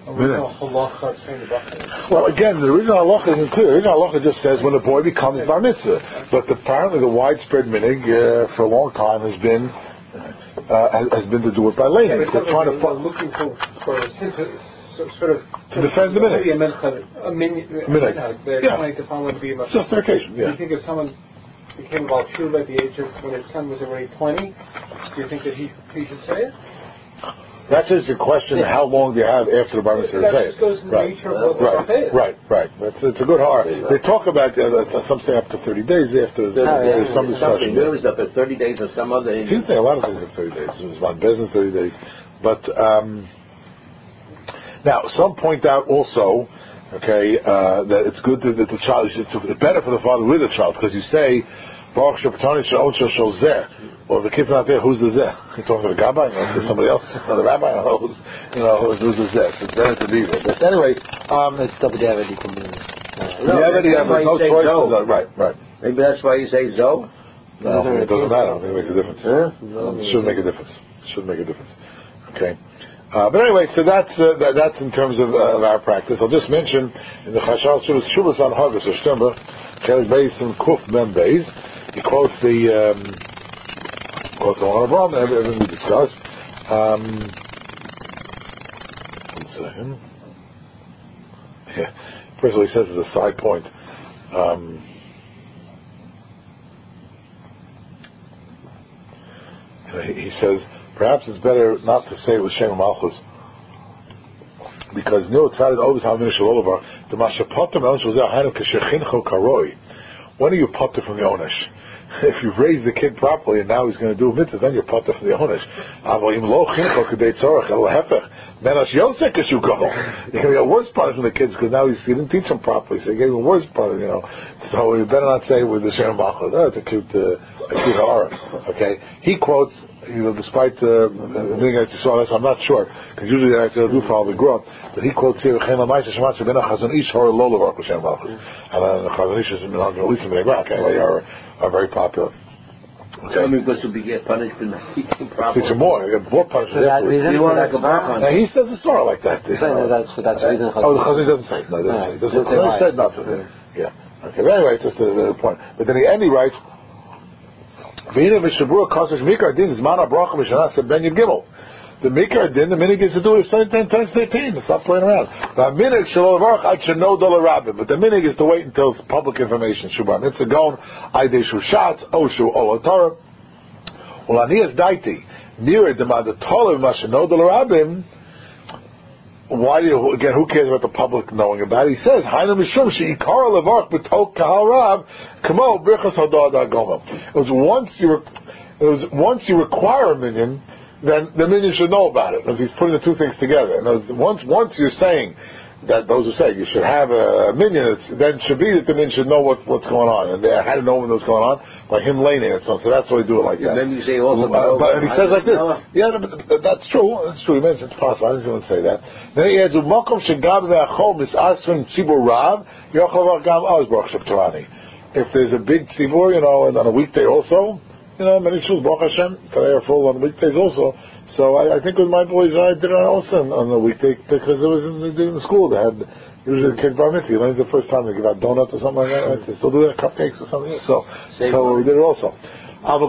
original halacha saying the bracha? Well, again, the original halacha isn't clear. The original halacha just says when a boy becomes bar mitzvah. But apparently the widespread minig uh, for a long time has been uh, has, has been to do it by laning. Yeah, They're trying to they're looking for, for a sense of, so, sort of to defend the minig. A minhag. A min- Minig. They're Yeah. trying to find one to be a minhag. Justification. Do Yeah. you think if someone became about true at the age of when his son was already twenty, do you think that he he should say it? That's just a question: yeah. How long do you have after the bar mitzvah to say it? That just goes in the Right. nature of what the Right. bracha is. Right. Right. That's it's a good heart. They talk about uh, some say up to thirty days after. There's, there's some discussion. There was up at thirty days or some other. You think a lot of things are thirty days. There's one business thirty days, but um, now some point out also, okay, uh, that it's good that the child should. It's better for the father with the child because you say, Baruch Shabbatani Shal Shal Zeh. Well, if the kid's not there, who's the Zeh? You talking to the Gabbai? Or to somebody else? Or the Rabbi? Or who's, you know, who's, who's the Zeh? So it's better to be there. But anyway, um, It's double David. You can do it. No, yeah, yeah, but no choice. No. Right, right. Maybe that's why you say Zoe? No, it doesn't matter. I think it makes a difference. Huh? It should make a difference. It should make a difference. Okay. Uh, but anyway, so that's uh, that, that's in terms of, uh, of our practice. I'll just mention in the Chashal Shuvas Shuvas on Hagas or Shtemba, Chelik Beis and Kuf Mem Beis. He quotes the um, quotes the one of Abraham, everything we discussed. Um, one second. Yeah. First of all, he says as a side point. Um, he, he says perhaps it's better not to say it with Shem Malchus because Nil Tzadid always have Minish Olavar the Mashapatam Onish was there Hainu Keshechincho Karoi. When are you potter from the Onish? If you've raised the kid properly and now he's going to do a mitzvah, then you're potter from the Onish. Avoim Lo Chincho Kedei Tzorach El Hefech Menash Yosek you go. You're going to get worse part from the kids because now he's, he didn't teach them properly, so you gave him worse part, you know. So you better not say with the Shem Malchus. Oh, it's a cute, uh, a cute horror. Okay, he quotes. You know, despite uh, I'm not sure because usually they actually do follow the growth. But he quotes here, "Chem Amaisa Shematzah Ben Chazon Ish Hor Lolavar Kushem Malchus," and the Chazon Ish is at least in the Iraq anyway are are very popular. Okay, I mean, because to be get punished for not teaching properly. Teach him more. You get more punishment. That reason, you want like a bar now he says the story like that. No, no, that's that's the reason. Oh, the Chazon doesn't say. No, it doesn't say. He said nothing. Yeah. Okay. But anyway, it's just a, a point. But then he and he writes. The Mikar Din, the minig is to do it ten times eighteen. It's not playing around. The minig shalovarach I should know dollar rabbin, but the minig is to wait until it's public information. Shubar mitzvah gon, aidei shushatz, oshu olatar. Ulanias daiti near the madatolav mashano dollar rabbin. Why do you, again, who cares about the public knowing about it? He says, Hainu Mishum she'ikar levarch b'tok kahal rav kamo birchas hadad agoma. It was once you, re, it was once you require a minion, then the minion should know about it, because he's putting the two things together. And once, once you're saying that those who say you should have a minion, it's, then it should be that the minion should know what, what's going on, and they had to know when it was going on by him laning it. So, so that's why they do it like that. And then you say also, uh, but and he says like this. Yeah, but, but that's true. That's true. He mentions it's possible. I didn't even say that. Then he adds, "Umakom shegab ve'achol misasvin tzibur rav yochel gam oz baruch shebtorani." If there's a big tzibur, you know, and on a weekday also, you know, many shuls baruch Hashem today are full on weekdays also. So I, I think with my boys I did it also on, on the weekday because it was in the, in the school. They had usually the kids bar mitzvah. You know, it's the first time they give out donuts or something like that. Right? They still do that, cupcakes or something. So, so we did it also. But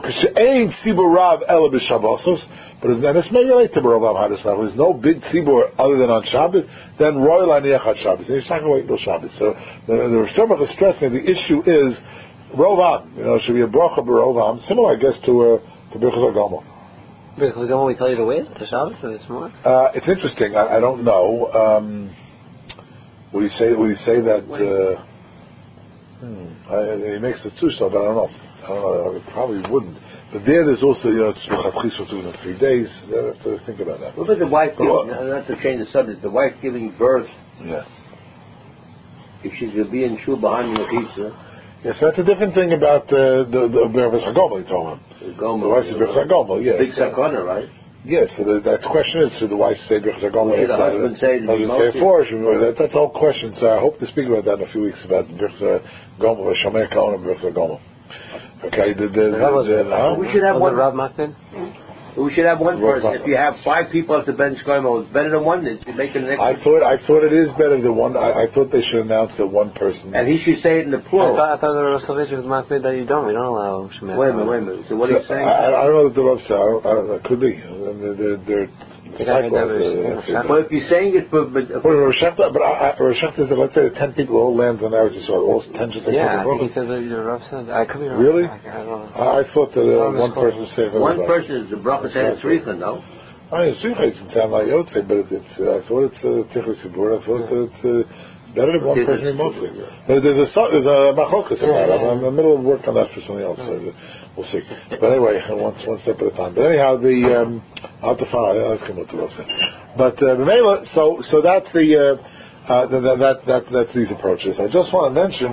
then this may relate to Barav Hadis. There's no big tzibur other than on Shabbos. Then royal aniach on Shabbos. And he's not going to wait until Shabbos. So the the Rosh Hashanah is stressing the issue is Rovam. You know, it should be a bracha Rovam, similar, I guess, to uh, to Birchas Agama. Birchas Agama, we tell you to wait to Shabbos, or it's more. Uh, it's interesting. I, I don't know. Um, would he say? Would he say that? Uh, hmm, I, he makes it too so, but I don't know. I don't know. I probably wouldn't. But there, there's also, you know, it's within three days. You have to think about that. What about the wife giving, not to change the subject, the wife giving birth? Yeah. If she's going to be in shul behind the pizza. Yes, that's a different thing about uh, the the Birchas Hagomel. You told him. The wife says Birchas Hagomel. Yes. Big sakana, right? Yes. So the, that question is: should the wife say Birchas Hagomel? Should the husband say it? Husband say it for? That, that's all question. So I hope to speak about that in a few weeks about Birchas Hagomel, Shomer Kaon, and Birchas Hagomel. Okay. The, the, the, the, uh, we should have one. one. Rav Makbid? We should have one Well, person. If you have five people at the bench Shkomo, it's better than one. It's making an I extra. thought I thought it is better than one. I, I thought they should announce that one person. And he should say it in the I plural. thought, I thought the Rosh Hashanah was mafia that you don't. We don't allow Shemitah. Wait a minute, wait a minute. So what are you saying? I, I don't know that the Rav said. I don't- I don't know. It could be. They're, they're, they're Yeah, that was- uh, Well, if you're saying it for, but, Well, Rosh Hashanah, but I, I, Rosh Hashanah is that, let's say the ten people all land on Eretz Yisrael, all ten should take Yeah, I the think he said that the Rav said. I could be wrong. Really? I, I don't know. I, I thought that uh, Well, one it's person saved one everybody. person is the bracha to have tzricha, no? I mean, Tzricha doesn't sound like Yotze, but it, it's, uh, I thought it's uh, Tichur Sibur. I thought that it's uh, better than one person remotely. But there's a so- there's a machokas about it. I'm in the middle of work on that for something else. So we'll see. But anyway, one one step at a time. But anyhow, the um, I'll have to find. I'll ask him what the Rav said. But uh, so so that's the uh, uh, that, that that that's these approaches. I just want to mention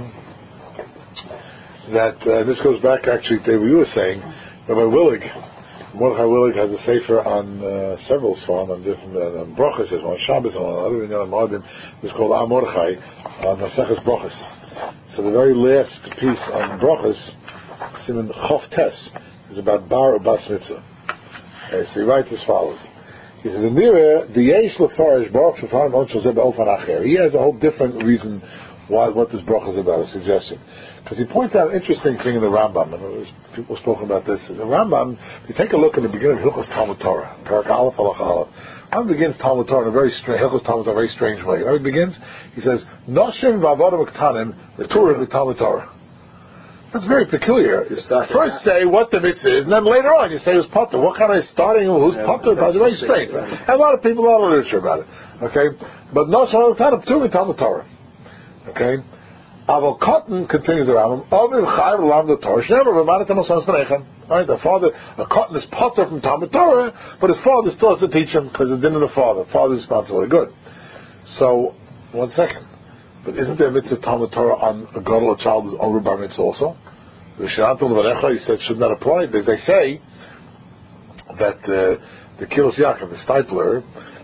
that uh, this goes back actually to what you were saying. Rabbi Willig, Mordechai Willig has a sefer on uh, several svarim on different uh, on brachas, on Shabbos, on other on Moedim. It's called Am Mordechai on Maseches Brachas. So the very last piece on brachas, Siman Chof Tes, is about bar or bas mitzvah. Okay, so he writes as follows. He says, "The yesh lefarish baruch shofar monshel zeh be'ofan acher." He has a whole different reason why what this bracha is about, a suggestion. Because he points out an interesting thing in the Rambam, and there's people spoken about this. In the Rambam, if you take a look in the beginning of Hilchos Talmud Torah, Parak Aleph Halach Aleph, Rambam begins Talmud Torah in a very strange, Hilchos Talmud Torah, a very strange way. You know how he begins? He says, "Noshim v'avodim k'tanim v'turah v'Talmud Torah." That's very peculiar. First say what the mitzvah is, and then later on you say who's potter. What kind of starting who's potter? It's very strange. And a lot of people, a lot of literature about it. Okay, but Noshim v'avodim k'tanim v'Talmud Torah. Okay. Aval cotton continues the Rambam. Avil chayv lam the Torah. Never reminded him of Sanspechem. Right, the father, a cotton is potter from Talmud Torah, but his father still has to teach him because it didn't the father. Father's responsibility. Good. So, one second. But isn't there a mitzvah Talmud Torah on a girl or child who's over bar mitzvah also? The Shantul Varecha, he said, should not apply. They, they say that uh, the Kilos Yaakov, the Stipler,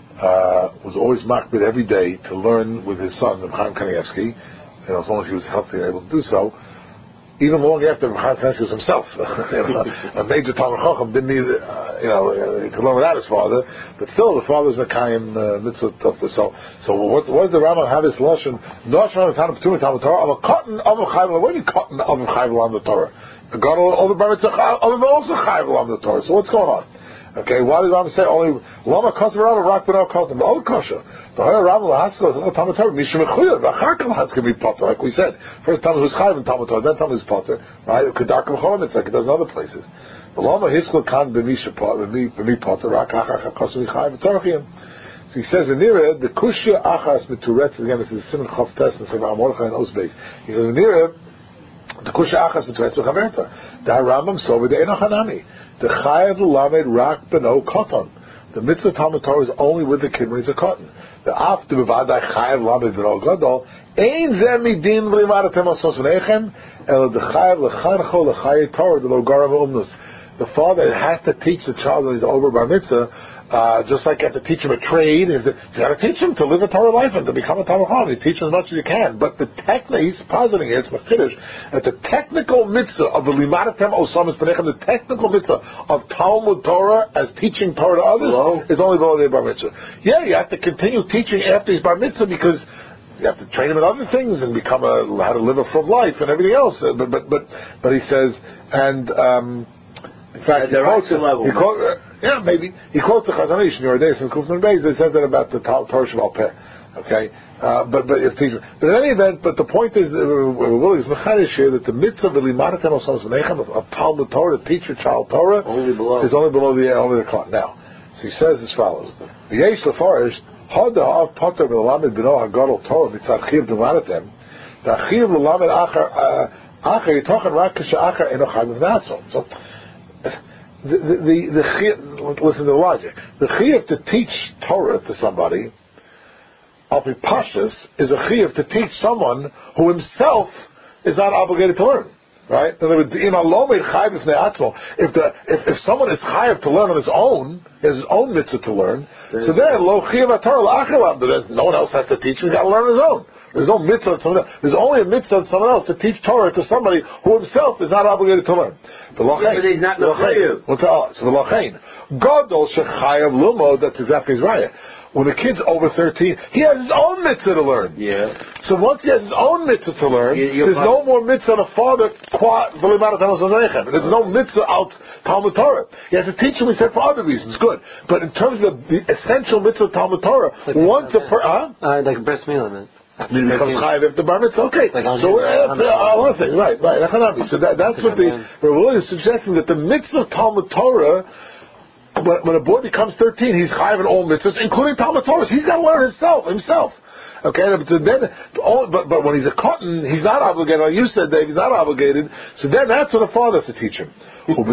uh, was always makbid every day to learn with his son, Chaim Kanievsky. You know, as long as he was healthy and able to do so, even long after Chaim Kanievsky was himself. You know, a major Talmud Chacham didn't need, uh, you know, uh, he could learn without his father, but still the father's Mekayim uh, mitzvah tufta. So, so what, what does the Rambam have his lashon? Not from the Talmud Talmud Torah, of a cotton of a chayv. What do you cotton of a chayv on the Torah? God all the bar mitzvah of also chayv on the Torah. So what's going on? Okay, why did Rambam say only lama kosher Rambam rock but no cotton? All kosher. The higher Rambam lahaskol is Talmud Torah. Mishum mechuyev. Acharkam has to be potter, like we said. First Talmud who's chayv in Talmud Torah, then Talmud is potter. Right? Kedarkim cholim. It's like it does in other places. The lama hiskol kan b'misha potter, b'mi potter. Rak achar kosher chayv v'tzorchim. So he says in Nira the kushya achas mituretz again. This is a simon chof test and Rabbi Mordechai and Osbeis. He says in Nira the kushya achas mituretz v'chaverta. The Rambam so with the enochanami. The chayav lamed rak beno koton. The mitzvah Talmud Torah is only with the kid when he's a cotton. The af de bevadai chayav lamed beno gadol ein zeh midin v'limadatem asos v'nechem el the chayav lechancho lechayav Torah the lo garam umnus. The father has to teach the child when he's over bar mitzvah, uh, just like you have to teach him a trade. You got to teach him to live a Torah life and to become a Talmud Chacham. You teach him as much as you can. But the technical, he's positing here, it's Mechiddush, that the technical mitzvah of the Limadatem Osamis Penechem, the technical mitzvah of Talmud Torah as teaching Torah to others, Hello? is only below the bar mitzvah. Yeah, you have to continue teaching after his bar mitzvah because you have to train him in other things and become a how to live a from life and everything else. But but but but he says and. Um, In fact, he quotes, level, he quote, uh, yeah, maybe he quotes the Chazon Ish in your days in Kufner Beis. They said that about the Torah Shemal Peh. Okay, uh, but but if teacher, but in any event, but the point is, uh, Willie is mechadish here that the mitzvah of limadatem osamos v'nechem of Talmud Torah, to teach your child Torah, only below. is only below the only the clock. Now, so he says as follows: the Yesh Lefarish had the Av Potter v'Lamed Bino Hagadol Torah mitzad Chiv Limadatem, the Chiv Lamed Achar Achar Yitochen Rak K'Shachar Eno Chayv V'Natzon. So. The, the, the, the, listen to the logic. The chiyuv to teach Torah to somebody, Alpi Pashtus, is a chiyuv to teach someone who himself is not obligated to learn. Right? In other words, if the if, if someone is chayav to learn on his own, he has his own mitzvah to learn, so then lo chiyuv Torah la'achalam, but then no one else has to teach him. He's got to learn on his own. There's no mitzvah on someone else. There's only a mitzvah on someone else to teach Torah to somebody who himself is not obligated to learn. Yeah, but he's not mechayev. What's the so the lachain? Gadol shechayav lumod. That's exactly his raya. When the kid's over thirteen, he has his own mitzvah to learn. Yeah. So once he has his own mitzvah to learn, You- there's no more mitzvah on a father. There's no mitzvah out Talmud Torah. He has to teach him. We said for other reasons, good. But in terms of the essential mitzvah of Talmud Torah, Like once a uh, per, huh? uh, like breast milk, man. He becomes chayav if the bar mitzvah. Okay. Like so uh, that's uh, one thing, right? Right. So that, that's what the Rav is suggesting, that the mitzvah of Talmud Torah. When, when a boy becomes thirteen, he's chayav in all mitzvahs, including Talmud Torah. He's got to learn himself, himself. Okay, but then, but but when he's a cotton, he's not obligated. Like you said, Dave, he's not obligated. So then, that's what the father has to teach him. That's what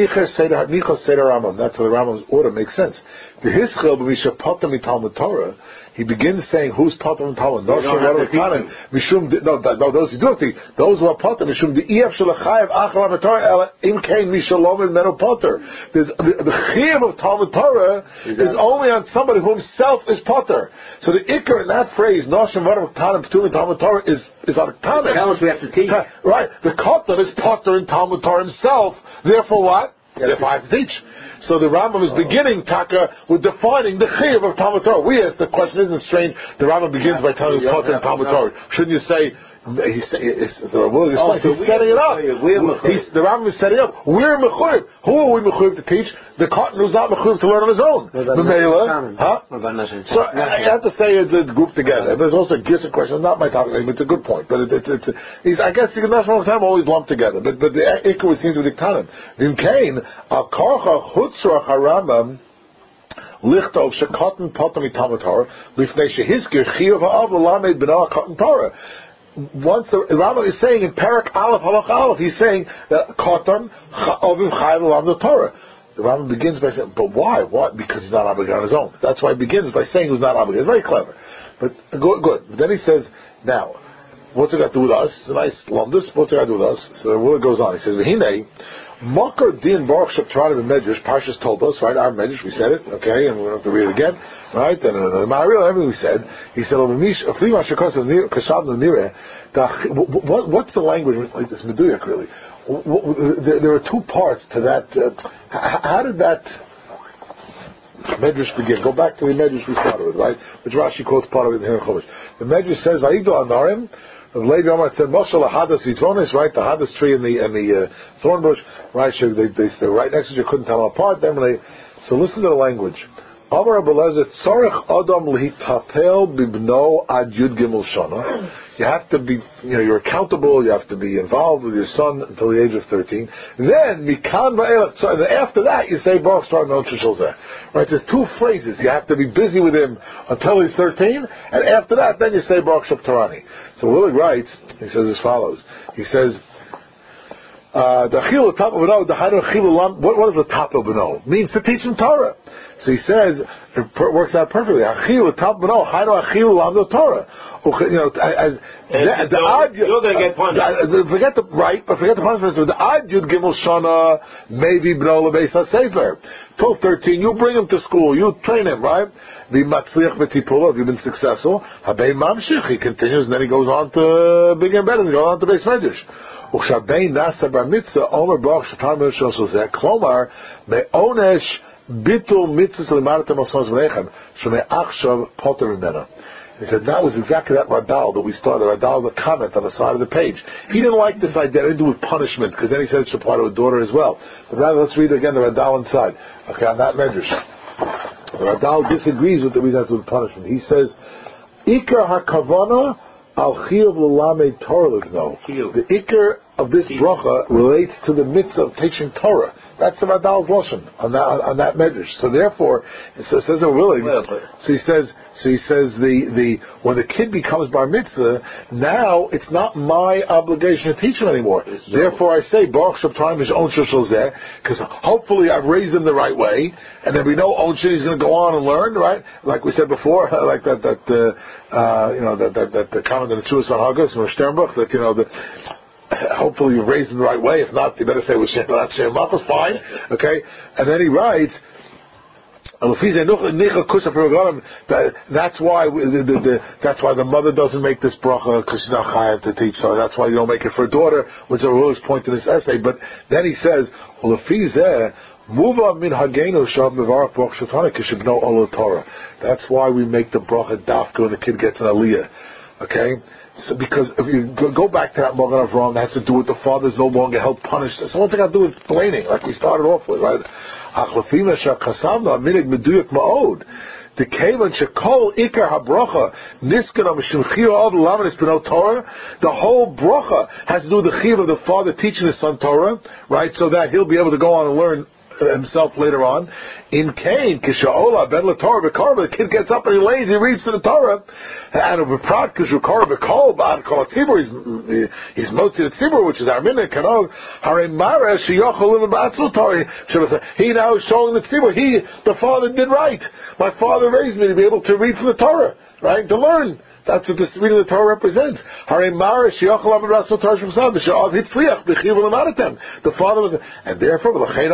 the Rambam's order makes sense. The hischel b'misha potam Talmud Torah. He begins saying, "Who's potam Talmud?" No, no, mishum. No, no, those who do it. Those who are potam mishum the ef shelachayev achar Torah ela im kain mishalom and menu potter. There's the, the chiyuv of Talmud Torah is, is only on somebody who himself is potter. So the ikar in that phrase, noshim v'adam k'tanim p'tum Talmud Torah, is is on k'tanim. How much we have to teach? Right. The katan is potter in Talmud Torah himself. Therefore, what? Therefore, I have to teach. So the Rambam is beginning, Taka, with defining the chiyuv of Talmud Torah. We ask, the question isn't strange. The Rambam begins by telling us potter in Talmud Torah. Shouldn't you say, he's, he's, the Rambam is oh, so he's setting it up. He's, the Rambam is setting up. We're mechuyev. Who are we mechuyev to teach? The cotton who's not mechuyev to learn on his own. The huh? So I have to say it's, it's grouped together. There's also a Gissa question. It's not my topic. It's a good point, but it, it, it's it's I guess the national time always lumped together. But but the ikar seems to be diktanim. In Cain, a karcha chutzrach harambam. Lichtov shekotten potam Talmud Torah lifnei shehizkir chiyuv ha'av l'lamed b'noah cotton Torah. Once the Rambam is saying in Parak Aleph Halach Aleph, he's saying that Kotam Ovim Chayav L'Lam the Torah. The Rambam begins by saying, but why? What? Because he's not obligated on his own. That's why he begins by saying he's not obligated. It's very clever. But good, good. But then he says, now, what's it got to do with us? It's a nice lumdus. What's it got to do with us? So the word goes on. He says, V'hinei, Makar Din Baruch Sheptarana Medrash, Parshas told us, right? Our Medrash, we said it, okay, and we don't have to read it again, right? And uh, Ma'aril, everything we said. He said, what, what's the language like this? Meduyak, really. There, there are two parts to that. Uh, how did that Medrash begin? Go back to the Medrash we started with, right? Which Rashi quotes part of it in Chumash. The Medrash says, Vayigdo Anarim. The lady Omar said, Moshel Hadas Yitvonis, right? The Hadas tree and the and the uh, thorn bush, right? They, they, they, they're right next to you, couldn't tell them apart. Then when they, so listen to the language. Amar Abelezer, Tzorech Adam Lihitapel Bibno Ad Yud Gimel Shana. You have to be, you know, you're accountable. You have to be involved with your son until the age of thirteen. Then Mikan Va'elach. So after that, you say Baruch Shtar Non Shishol. Right? There's two phrases. You have to be busy with him until he's thirteen, and after that, then you say Baruch Sheptarani. So Willig writes. He says as follows. He says. Uh, the achil top of beno, the haynu achil lam. What what does the top of beno means? To teach him Torah. So he says it per- works out perfectly. Achil top beno, haynu achil lam the Torah. You know, as the, the odd, you're going to get punished. Uh, forget the right, but forget the punishment. So the odd yud gimel shana maybe beno lebeis hasefer. Till thirteen, you bring him to school, you train him, right? The matzliach v'tipula. Have you been successful? Habei mamshich. He continues, and then he goes on to bigger and better. He goes on to beis medrash. וכשהבן נעשה בר מצווה, אומר ברוך שפר מרשו של זה, כלומר, מעונש ביטול מצווה למדת המסורת בניכם, שמעכשיו פוטר ממנה. He said, that was exactly that Radal that we started, Radal, the comment on the side of the page. He didn't like this idea, he didn't do with punishment, because then he said it should apply to a daughter as well. But rather, let's read again the Radal inside. Okay, on that medrash. The Radal disagrees with the reason with punishment. He says, Ikar HaKavana Al Chiyuv L'Lamed Torah Livno. The ikar of this bracha relates to the mitzvah of teaching Torah. That's the Radal's lashon on that on, on that medrash. So therefore, it says, says it willing. Well, so he says, so he says the, the when the kid becomes bar mitzvah, now it's not my obligation to teach him anymore. It's therefore, I say Baruch Shabtai Mish Onsha Shalzeh, because hopefully I've raised him the right way, and then we know Onsha he's going to go on and learn, right? Like we said before, like that that uh, uh, you know that that that the comment in the Chuas on Haggis and Sternbuch that you know the. Hopefully you raised him the right way. If not, you better say with Shem Malchus, fine. Okay? And then he writes, That's why we, the, the, the, that's why the mother doesn't make this bracha because she's not chayav to teach. So that's why you don't make it for a daughter, which are always point in this essay. But then he says, that's why we make the bracha dafka when the kid gets an aliyah. Okay? So because if you go back to that Magen Avraham, that has to do with the father's no longer held punished. So what's it got to do with blaming, like we started off with, right? The Kavan Shekol Ikar HaBrocha Niskana Mishum Chiyuv Av Lamanis B'no Torah. The whole bracha has to do with the chiyuv of the father teaching his son Torah, right? So that he'll be able to go on and learn himself later on. In Cain, Kishaola Ben LaTorah B'Karba, the kid gets up and he lays, he reads to the Torah, and of B'Prat Kishukar B'Kol B'Ad Kol Tzibur, he's he's Motzi the Tzibur, which is our minute Kanog Harei Mara Sheyochol Lim B'Atzul Torah. He now is showing the Tzibur. He, the father, did right. My father raised me to be able to read from the Torah, right? To learn. That's what this reading of the Torah represents. The father was, and therefore,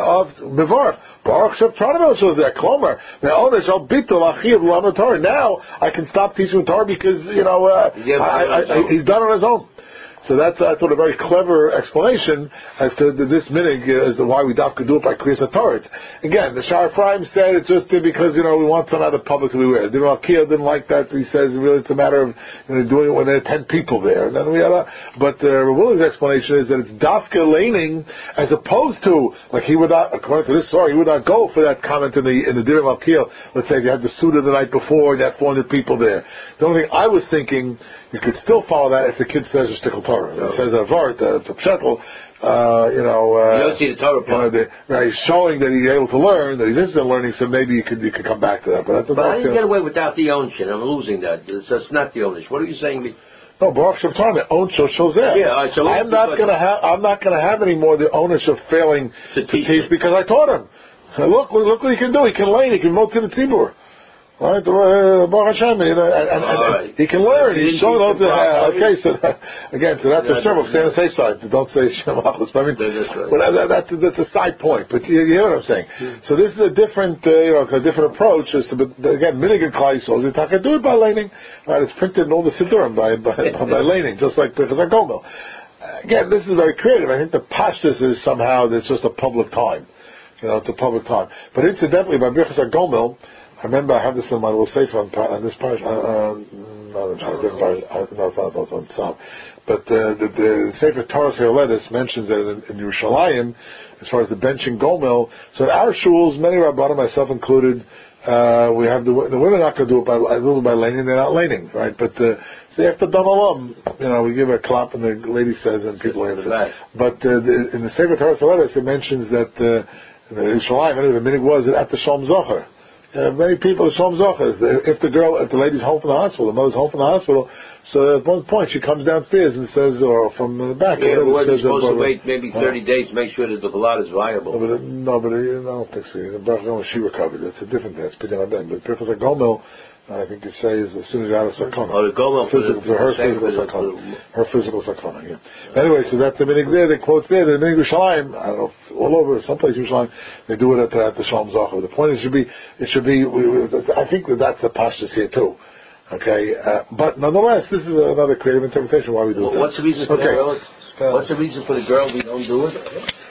now I can stop teaching the Torah because, you know, uh, I, I, I, he's done it on his own. So that's, I thought, a very clever explanation as to this minig, uh, as to why we dafka do it by Kriyas HaTorah. Again, the Shar Ephraim said it's just because, you know, we want some other public to be aware. The Malkiah didn't like that. He says really it's a matter of, you know, doing it when there are ten people there. And then we had a, but uh, Ravuli's explanation is that it's dafka laning as opposed to, like he would not, according to this story, he would not go for that comment in the in the Dir Malkiah. Let's say if you had the Suda the night before and you had four hundred people there. The only thing I was thinking, you could still follow that if the kid says a shtickle Torah. No. It says a vart, a pshetel, uh, you know. Uh, you don't see the Torah part. You know, the, he's showing that he's able to learn, that he's interested in learning, so maybe you could you could come back to that. But, but how do you get away without the ownership? I'm losing that. It's, it's not the ownership. What are you saying? No, Baruch Shem Torah, ownership shows that. Yeah, right, so I'm not going to have. I'm not going to have any more the ownership failing to, to teach, teach because I taught him. Look, look what he can do. He can lane. He can move to the tzibur. Right, uh, Baruch Hashem, you know, and, and, and right. he can learn. He's showing those. Uh, okay, so that, again, so that's yeah, a sherm. Stay on the safe side. Don't say Shem Achos. I mean, right. but that, that's that's a side point. But you, you know what I'm saying. Mm-hmm. So this is a different, uh, you know, a different approach. As to, but again, minigan klai soldier. I can do it by laning. Right, it's printed in all the siddurim by by, by laning, just like because I go mill. Again, this is very creative. I think the pashtus is somehow it's just a public time. You know, it's a public time. But incidentally, by Birchas HaGomel, I remember I have this in my little sefer on, on this part. Uh, uh, no, no, different part. No, it's not about on Psalm. But uh, the, the sefer Torah Heroledis mentions that in, in Yerushalayim, as far as the benching Gomel, so in our shuls, many rabbanim, myself included, uh, we have the the women are not going to do it by do it by laning. They're not laning, right? But uh, so after Dam Olam, you know, we give a clap and the lady says, and people answer. But uh, the, in the sefer Torah Heroledis, it mentions that uh, in Yerushalayim, anyway, the minig was at the Shalom Zocher. Uh, many people are Shalom Zochers. If the girl, if the lady's home from the hospital, the mother's home from the hospital, so at one point she comes downstairs and says, or from the back, yeah, or whatever, says, supposed uh, to wait maybe thirty uh, days to make sure that the blood is viable. No, but, no, but uh, I don't think so. She recovered. It's a different test. But because of Gomel, I think you say is as soon as you're out of sakana. Oh, the Gomel for, physical, for her physical sakana. Her physical sakana, yeah. Anyway, so that's the minig there. The quotes there. The minig Yerushalayim, I don't know, all over, someplace in Yerushalayim, they do it at, at the Shalom Zocher. The point is, it should be, it should be, we, we, I think that that's the pashtus here too. Okay, uh, but nonetheless, this is another creative interpretation why we do well, it. What's the reason for okay. the girl? What's the reason for the girl we don't do it?